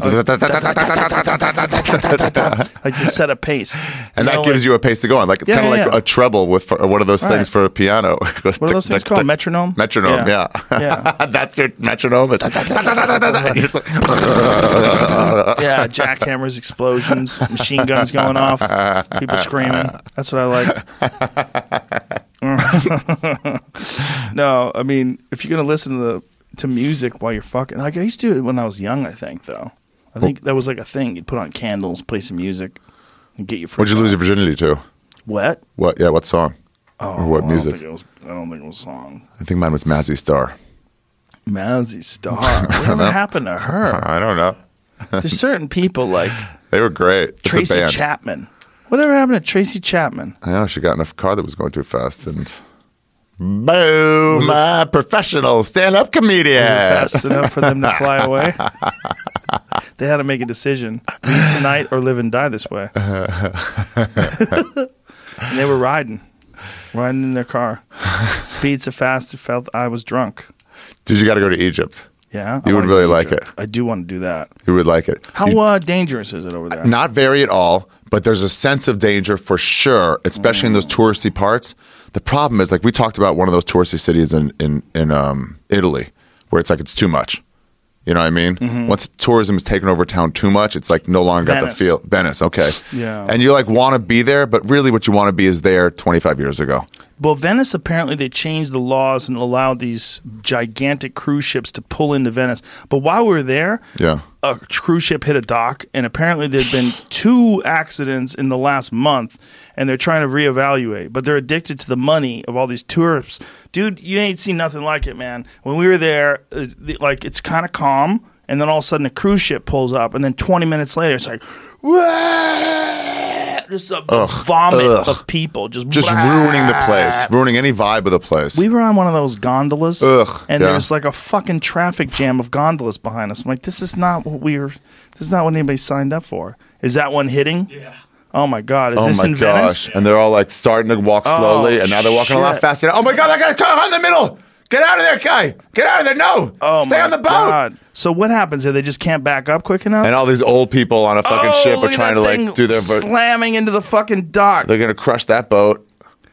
to set a pace. And that gives you a pace to go on. Like it's kind of like a treble with one of those things for a piano. What are those things called? Metronome? Metronome, yeah. That's your metronome. It's yeah, jackhammers, explosions, machine guns going off, people screaming. That's what I like. No, I mean, if you're going to listen to music while you're fucking, like I used to do it when I was young, I think, though. I think that was like a thing. You'd put on candles, play some music, and get you free. What'd you lose your virginity to? What? What? Yeah, what song? Or what music? I don't think it was a song. I think mine was Mazzy Star. Mazzy Star. Whatever happened to her? I don't know. There's certain people like They were great. It's a Tracy band. Chapman. Whatever happened to Tracy Chapman? I know, she got in a car that was going too fast and boom, a professional stand-up comedian. Was it fast enough for them to fly away? They had to make a decision: leave tonight or live and die this way. And they were riding in their car. Speed so fast, it felt I was drunk. Dude, you got to go to Egypt. Yeah, You would really like it. I do want to do that. You would like it. How dangerous is it over there? Not very at all, but there's a sense of danger for sure, especially in those touristy parts. The problem is, like we talked about one of those touristy cities in Italy, where it's like it's too much. You know what I mean? Mm-hmm. Once tourism has taken over town too much, it's like no longer got the Venice. feel. Venice, okay. Yeah. And you like want to be there, but really what you want to be is there 25 years ago. Well, Venice, apparently they changed the laws and allowed these gigantic cruise ships to pull into Venice. But while we were there, Yeah. a cruise ship hit a dock, and apparently there'd been 2 accidents in the last month, and they're trying to reevaluate. But they're addicted to the money of all these tourists. Dude, you ain't seen nothing like it, man. When we were there, like it's kind of calm, and then all of a sudden a cruise ship pulls up, and then 20 minutes later it's like, just a vomit of people, just ruining the place, ruining any vibe of the place. We were on one of those gondolas, Ugh, and yeah. there was like a fucking traffic jam of gondolas behind us. I'm like, this is not what this is not what anybody signed up for. Is that one hitting? Yeah. Oh my God, is this in Venice? And they're all like starting to walk slowly, and now they're walking a lot shit. faster. Oh my God, that guy's caught in the middle. Get out of there, guy. Get out of there. No. Stay on the boat. God. So what happens here? They just can't back up quick enough? And all these old people on a fucking ship look are at trying to that like thing do their slamming into the fucking dock. They're going to crush that boat.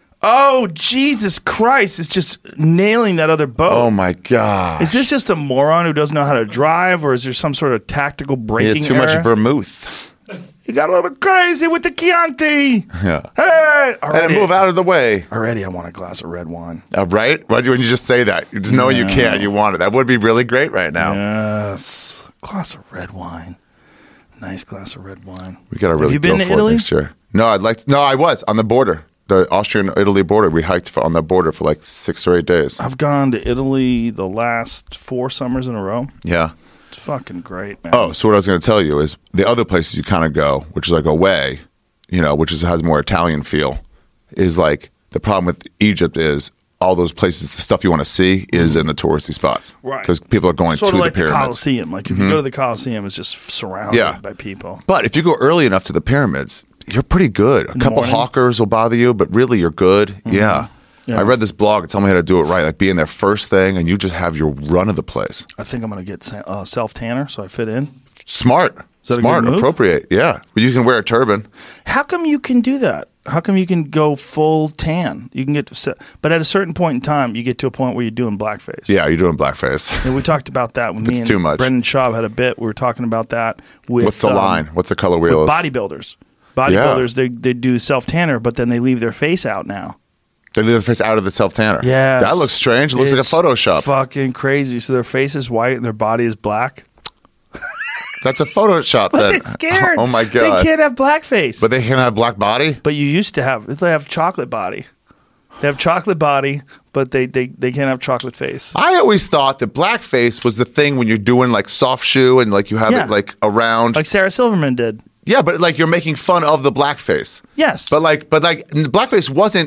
Oh, Jesus Christ. It's just nailing that other boat. Oh my God. Is this just a moron who doesn't know how to drive, or is there some sort of tactical braking too much error? vermouth. You got a little crazy with the Chianti. Yeah. Hey! And move out of the way. Already I want a glass of red wine. Right? When you just say that, you just know you can't. You want it. That would be really great right now. Yes. Glass of red wine. Nice glass of red wine. We got to really Have you been go to for Italy? it next year. No, I was on the border. The Austrian-Italy border. We hiked on the border for like 6 or 8 days. I've gone to Italy the last 4 summers in a row. Yeah. It's fucking great, man. Oh, so what I was going to tell you is the other places you kind of go, which is like away, which has more Italian feel, is like the problem with Egypt is all those places, the stuff you want to see is in the touristy spots. Right. Because people are going sort to of the like pyramids. the Colosseum. Like if you go to the Colosseum, it's just surrounded by people. But if you go early enough to the pyramids, you're pretty good. A couple morning? hawkers will bother you, but really you're good. Yeah. I read this blog. It told me how to do it right. Like be in there first thing, and you just have your run of the place. I think I'm going to get self-tanner so I fit in. Smart. that a Smart. good move? Appropriate. Yeah. But you can wear a turban. How come you can do that? How come you can go full tan? You can but at a certain point in time, you get to a point where you're doing blackface. Yeah, you're doing blackface. And we talked about that when It's me and too much. Brendan Schaub had a bit. We were talking about that with What's the line? What's the color wheel? with bodybuilders. Bodybuilders, they do self-tanner, but then they leave their face out now. They leave the face out of the self-tanner. Yeah. That looks strange. It looks like a It's Photoshop. Fucking crazy. So their face is white and their body is black. That's a Photoshop then. They're scared. Oh my God. They can't have blackface. But they can have black body? But you used to have. They have chocolate body. They have chocolate body, but they can't have chocolate face. I always thought that blackface was the thing when you're doing like soft shoe and like you have Yeah. it like around. Like Sarah Silverman did. Yeah, but like you're making fun of the blackface. Yes. But like blackface wasn't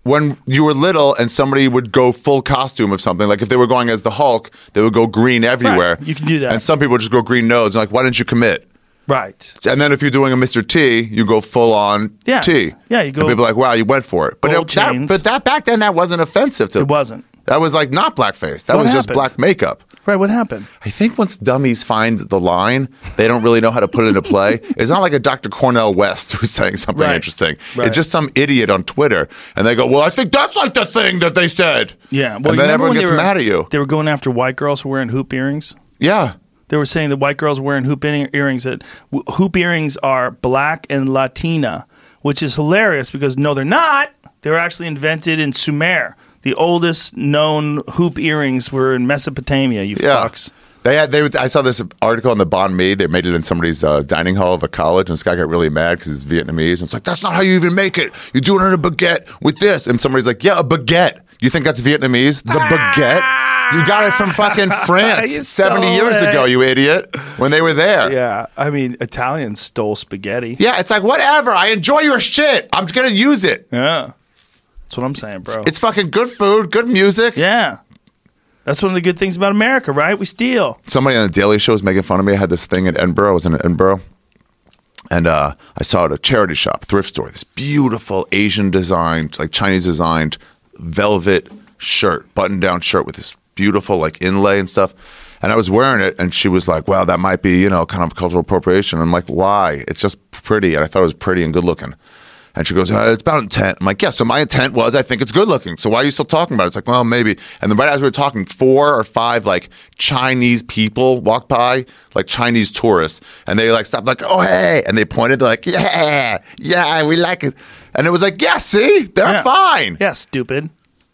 when you were little and somebody would go full costume of something, like if they were going as the Hulk, they would go green everywhere. Right. You can do that. And some people would just go green nose. And like, why didn't you commit? Right. And then if you're doing a Mr. T, you go full on T. Yeah, you go. And people are like, wow, you went for it. But gold chains. but that back then, that wasn't offensive to. It wasn't. That was like not blackface. That was just black makeup. Right. What happened? I think once dummies find the line, they don't really know how to put it into play. It's not like a Dr. Cornel West who's saying something interesting. Right. It's just some idiot on Twitter. And they go, well, I think that's like the thing that they said. Yeah. Well, and then everyone gets mad at you. They were going after white girls who were wearing hoop earrings. Yeah. They were saying that white girls were wearing hoop earrings, that hoop earrings are black and Latina, which is hilarious because no, they're not. They were actually invented in Sumer. The oldest known hoop earrings were in Mesopotamia, you fucks. I saw this article on the Banh Mi. They made it in somebody's dining hall of a college, and this guy got really mad because he's Vietnamese. And it's like, that's not how you even make it. You do it in a baguette with this. And somebody's like, yeah, a baguette. You think that's Vietnamese? The baguette? You got it from fucking France 70 years ago, you idiot, when they were there. Yeah, I mean, Italians stole spaghetti. Yeah, it's like, whatever. I enjoy your shit. I'm going to use it. Yeah. That's what I'm saying, bro. It's fucking good food, good music. Yeah. That's one of the good things about America, right? We steal. Somebody on the Daily Show was making fun of me. I had this thing in Edinburgh. I was in Edinburgh. And I saw at a charity shop, thrift store, this beautiful Asian designed, like Chinese designed velvet shirt, button-down shirt with this beautiful like inlay and stuff. And I was wearing it, and she was like, wow, that might be, kind of cultural appropriation. I'm like, why? It's just pretty. And I thought it was pretty and good looking. And she goes, it's about intent. I'm like, yeah, so my intent was I think it's good looking. So why are you still talking about it? It's like, well, maybe. And then right as we were talking, 4 or 5 like Chinese people walked by, like Chinese tourists. And they like stopped like, oh, hey. And they pointed, they're like, yeah, we like it. And it was like, yeah, see, they're fine. Yeah, stupid.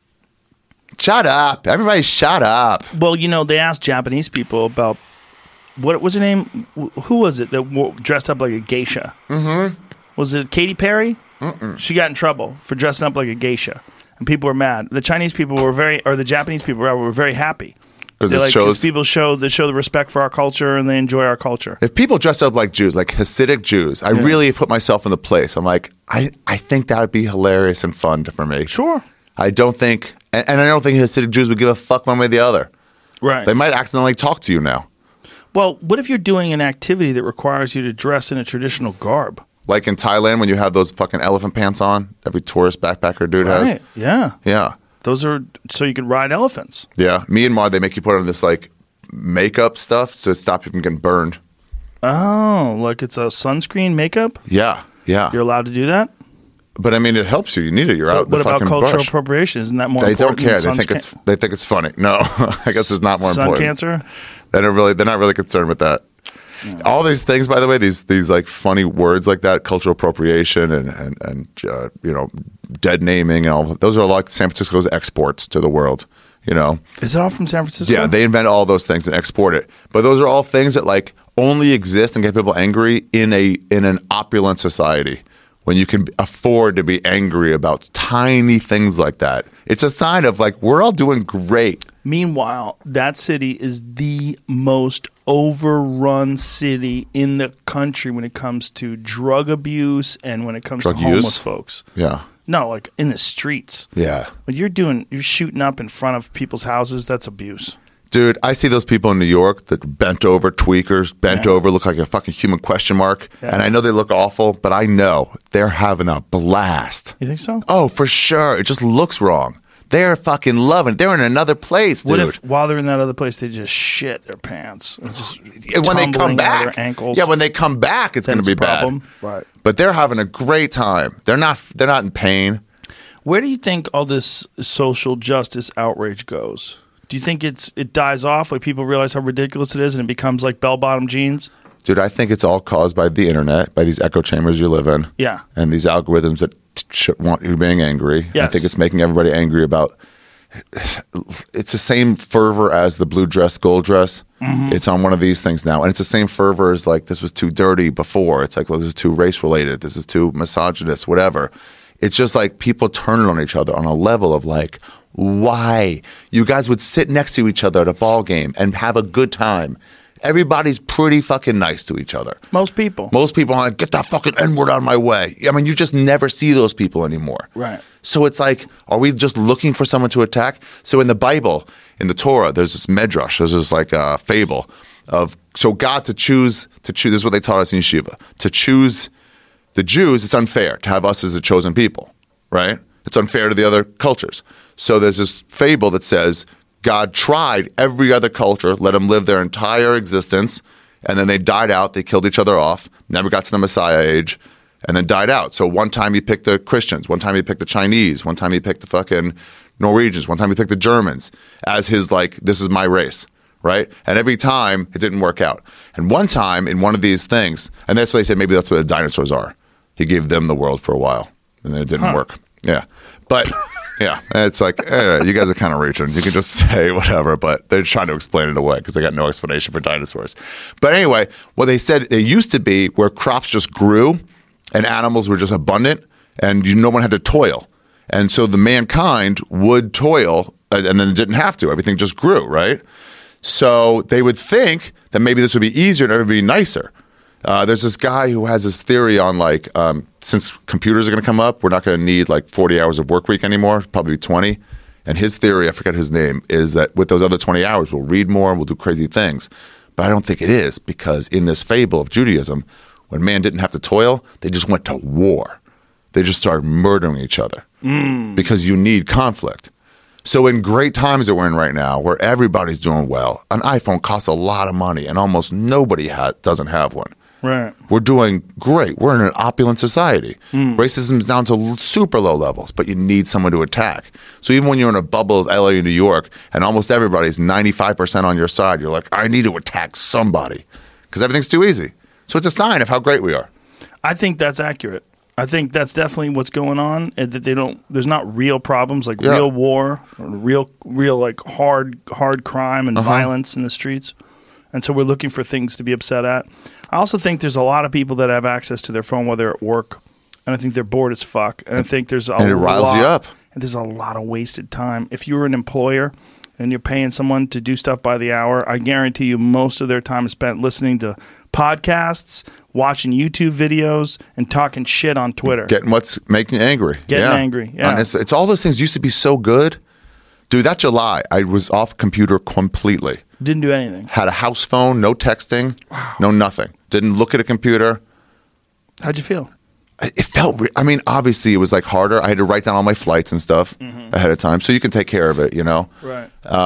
Shut up. Everybody shut up. Well, they asked Japanese people about, what was her name? Who was it that dressed up like a geisha? Mm-hmm. Was it Katy Perry? Mm-mm. She got in trouble for dressing up like a geisha, and people were mad. The Chinese people were the Japanese people were very happy because people show the respect for our culture and they enjoy our culture. If people dress up like Jews, like Hasidic Jews, I really put myself in the place. I'm like, I think that would be hilarious and fun for me. Sure. I don't think, and I don't think Hasidic Jews would give a fuck one way or the other. Right. They might accidentally talk to you now. Well, what if you're doing an activity that requires you to dress in a traditional garb? Like in Thailand when you have those fucking elephant pants on, every tourist backpacker dude has. Yeah. Yeah. Those are so you can ride elephants. Yeah. Myanmar, they make you put on this like makeup stuff to stop you from getting burned. Oh, like it's a sunscreen makeup? Yeah. Yeah. You're allowed to do that? But I mean, it helps you. You need it. You're out. What about cultural bush. appropriation? Isn't that more they important? They don't care. They think it's funny. No, I guess it's not more sun important. Cancer? They're not really concerned with that. Yeah. All these things, by the way, these like funny words like that, cultural appropriation and dead naming and all. Those are like San Francisco's exports to the world. Is it all from San Francisco? Yeah, they invent all those things and export it. But those are all things that like only exist and get people angry in an opulent society. When you can afford to be angry about tiny things like that, it's a sign of like we're all doing great. Meanwhile, that city is the most overrun city in the country when it comes to drug abuse and when it comes to homeless folks. Yeah. No, like in the streets. Yeah. When you're shooting up in front of people's houses, that's abuse. Dude, I see those people in New York that bent over tweakers, over, look like a fucking human question mark. Yeah. And I know they look awful, but I know they're having a blast. You think so? Oh, for sure. It just looks wrong. They're fucking loving it. They're in another place, dude. What if while they're in that other place, they just shit their pants? And just when they come back, their ankles? Yeah, when they come back, it's going to be bad. Right. But they're having a great time. They're not in pain. Where do you think all this social justice outrage goes? Do you think it dies off, like people realize how ridiculous it is and it becomes like bell-bottom jeans? Dude, I think it's all caused by the internet, by these echo chambers you live in. Yeah. And these algorithms that want you being angry. Yes. I think it's making everybody angry about it's the same fervor as the blue dress, gold dress. Mm-hmm. It's on one of these things now. And it's the same fervor as like this was too dirty before. It's like, well, this is too race related. This is too misogynist, whatever. It's just like people turning on each other on a level of like, why? You guys would sit next to each other at a ball game and have a good time. Everybody's pretty fucking nice to each other. Most people are like, get that fucking N-word out of my way. I mean, you just never see those people anymore. Right. So it's like, are we just looking for someone to attack? So in the Bible, in the Torah, there's this medrash, there's this like fable of, so God to choose, this is what they taught us in yeshiva, to choose the Jews, it's unfair to have us as the chosen people, right? It's unfair to the other cultures. So there's this fable that says God tried every other culture, let them live their entire existence, and then they died out, they killed each other off, never got to the Messiah age, and then died out. So one time he picked the Christians, one time he picked the Chinese, one time he picked the fucking Norwegians, one time he picked the Germans as his, like, this is my race, right? And every time it didn't work out. And one time in one of these things, and that's why they said maybe that's what the dinosaurs are. He gave them the world for a while, and then it didn't work. Yeah. But, yeah, it's like, you guys are kind of reaching. You can just say whatever, but they're trying to explain it away because they got no explanation for dinosaurs. But anyway, what they said, it used to be where crops just grew and animals were just abundant and no one had to toil. And so the mankind would toil and then didn't have to. Everything just grew, right? So they would think that maybe this would be easier and it would be nicer. There's this guy who has this theory on like, since computers are going to come up, we're not going to need like 40 hours of work week anymore, probably 20. And his theory, I forget his name, is that with those other 20 hours, we'll read more, we'll do crazy things. But I don't think it is, because in this fable of Judaism, when man didn't have to toil, they just went to war. They just started murdering each other because you need conflict. So in great times that we're in right now, where everybody's doing well, an iPhone costs a lot of money and almost nobody doesn't have one. Right. We're doing great. We're in an opulent society. Racism is down to super low levels, but you need someone to attack. So even when you're in a bubble of LA and New York and almost everybody's 95% on your side, you're like, I need to attack somebody because everything's too easy. So it's a sign of how great we are. I think that's accurate. I think that's definitely what's going on. And that there's not real problems like real war, or real like hard crime and violence in the streets. And so we're looking for things to be upset at. I also think there's a lot of people that have access to their phone while they're at work, and I think they're bored as fuck. And I think there's a lot, and it riles you up. And there's a lot of wasted time. If you're an employer and you're paying someone to do stuff by the hour, I guarantee you most of their time is spent listening to podcasts, watching YouTube videos, and talking shit on Twitter. Getting what's making you angry. Angry, yeah. And it's all those things used to be so good. Dude, that July, I was off computer completely. Didn't do anything. Had a house phone, no texting, no nothing. Didn't look at a computer. How'd you feel? It felt, I mean, obviously it was like harder. I had to write down all my flights and stuff ahead of time so you can take care of it, you know? Right.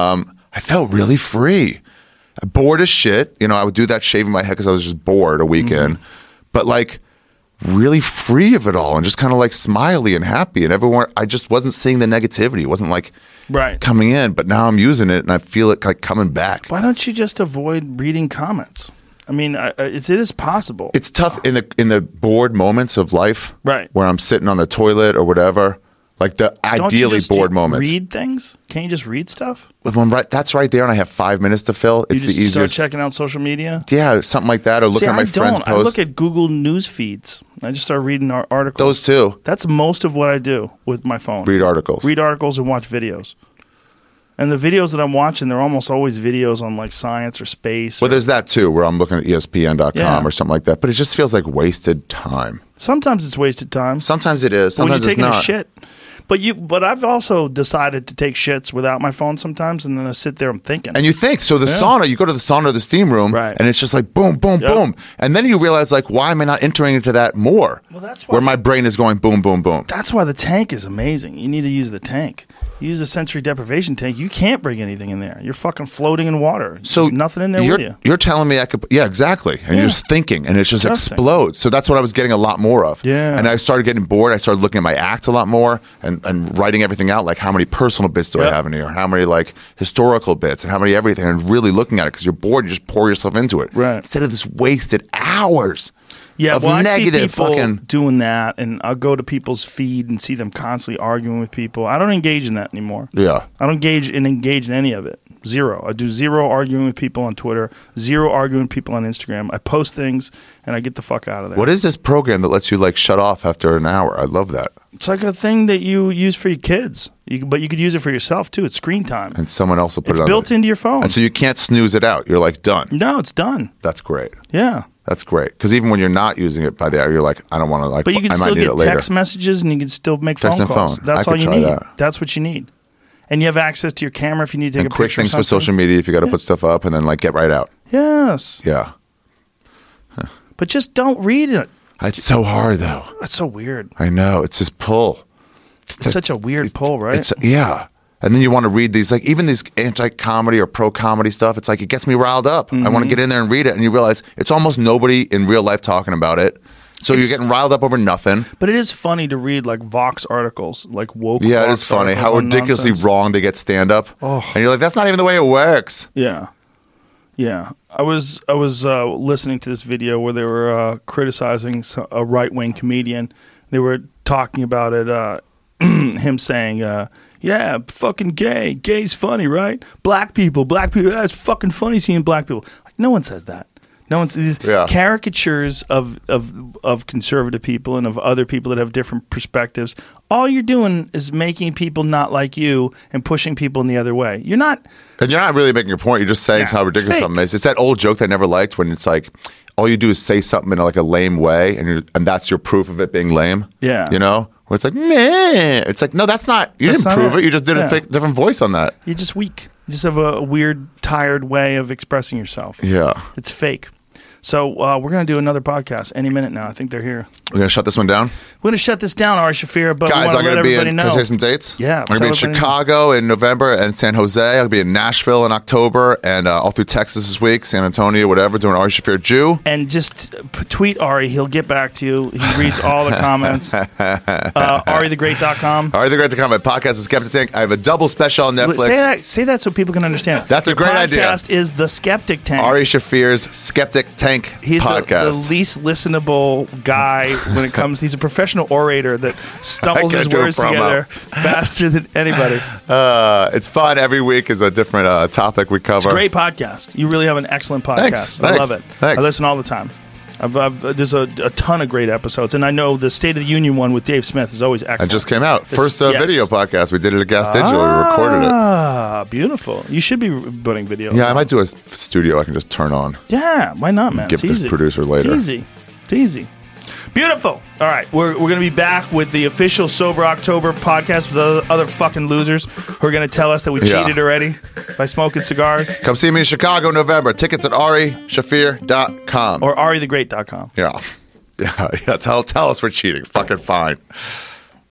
I felt really free. Bored as shit. You know, I would do that shaving my head because I was just bored a weekend. But like really free of it all and just kind of like smiley and happy. And everyone, I just wasn't seeing the negativity. It wasn't like coming in. But now I'm using it and I feel it like coming back. Why don't you just avoid reading comments? I mean, it is possible. It's tough in the bored moments of life, right? Where I'm sitting on the toilet or whatever, like the ideally bored moments. Read things? Can't you just read stuff? That's right there, and I have 5 minutes to fill. It's the easiest. Start checking out social media. Yeah, something like that, or looking at my friends' posts. I look at Google News feeds. I just start reading articles. Those too. That's most of what I do with my phone. Read articles and watch videos. And the videos that I'm watching, they're almost always videos on like science or space. Well, there's that too, where I'm looking at ESPN.com or something like that. But it just feels like wasted time. Sometimes it's wasted time. Sometimes it is. Sometimes when you're taking it's not. a shit. But I've also decided to take shits without my phone sometimes, and then I sit there and thinking. And you think, so the sauna, you go to the sauna or the steam room, and it's just like boom, boom, boom. And then you realize, like, why am I not entering into that more? Well, that's why. Where my brain is going boom, boom, boom. That's why the tank is amazing. You need to use the tank. You use the sensory deprivation tank. You can't bring anything in there. You're fucking floating in water. So there's nothing in there with you. You're telling me I could, exactly. And you're just thinking, and it just explodes. So that's what I was getting a lot more of. Yeah. And I started getting bored. I started looking at my act a lot more and writing everything out, like how many personal bits do I have in here, how many like historical bits, and how many everything, and really looking at it because you're bored, you just pour yourself into it. Right. Instead of this wasted hours. Yeah, well, I see people fucking doing that, and I'll go to people's feed and see them constantly arguing with people. I don't engage in that anymore. Yeah. I don't engage in any of it. Zero. I do zero arguing with people on Twitter, zero arguing with people on Instagram. I post things, and I get the fuck out of there. What is this program that lets you like shut off after an hour? I love that. It's like a thing that you use for your kids, but you could use it for yourself too. It's screen time. And someone else will put it on. It's built into your phone. And so you can't snooze it out. You're like done. No, it's done. That's great. Yeah. That's great. Because even when you're not using it by the hour, you're like, I don't want to But you can I still might need get it later. text messages and you can still make Text phone and calls. phone. That's I all could you try need. that. That's what you need. And you have access to your camera if you need to take And a quick picture things of for something. social media if you got to put stuff up and then like get right out. Yes. Yeah. But just don't read it. It's so hard though. That's so weird. I know. It's just pull. It's such a weird pull, right? It's yeah. And then you want to read these, like even these anti-comedy or pro-comedy stuff. It's like it gets me riled up. I want to get in there and read it, and you realize it's almost nobody in real life talking about it. So you're getting riled up over nothing. But it is funny to read like Vox articles, like woke. Yeah, it Vox is funny articles how on ridiculously nonsense. wrong they get stand up. Oh. And you're like, that's not even the way it works. Yeah, yeah. I was listening to this video where they were criticizing a right wing comedian. They were talking about it. Him saying, "Yeah, fucking gay. Gay's funny, right? Black people. That's fucking funny seeing black people." Like no one says that. No one's these caricatures of conservative people and of other people that have different perspectives. All you're doing is making people not like you and pushing people in the other way. You're not. And you're not really making a point. You're just saying how ridiculous something is. It's that old joke that I never liked when it's like all you do is say something in like a lame way, and that's your proof of it being lame. Yeah. You know? Where it's like, meh. It's like, no, that's not. You didn't prove it. You just did a different voice on that. You're just weak. You just have a weird, tired way of expressing yourself. Yeah. It's fake. So we're going to do another podcast any minute now. I think they're here. We're going to shut this one down? We're going to shut this down, Ari Shafir, but guys, we want to let everybody know. Can I say some dates? Yeah. I'm going to be in Chicago in November and San Jose. I'm going to be in Nashville in October and all through Texas this week, San Antonio, whatever, doing Ari Shafir Jew. And just tweet Ari. He'll get back to you. He reads all the comments. AriTheGreat.com. AriTheGreat.com. My podcast is Skeptic Tank. I have a double special on Netflix. Say that so people can understand it. That's a great idea. The podcast is The Skeptic Tank. Ari Shafir's Skeptic Tank podcast. The least listenable guy when it comes. He's a professional orator that stumbles his words together faster than anybody. It's fun. Every week is a different topic we cover. It's a great podcast. You really have an excellent podcast. Thanks. I love it. Thanks. I listen all the time. There's a ton of great episodes, and I know the State of the Union one with Dave Smith is always excellent. It just came out. First video podcast. We did it at Gas Digital. We recorded it. Ah, beautiful. You should be putting video. Yeah, I might do a studio I can just turn on. Yeah, why not, man? Give this producer later. It's easy. It's easy. Beautiful. All right, we're going to be back with the official Sober October podcast with other fucking losers who are going to tell us that we cheated already by smoking cigars. Come see me in Chicago in November. Tickets at AriShafir.com. Or AriTheGreat.com. Yeah. Tell us we're cheating. Fucking fine.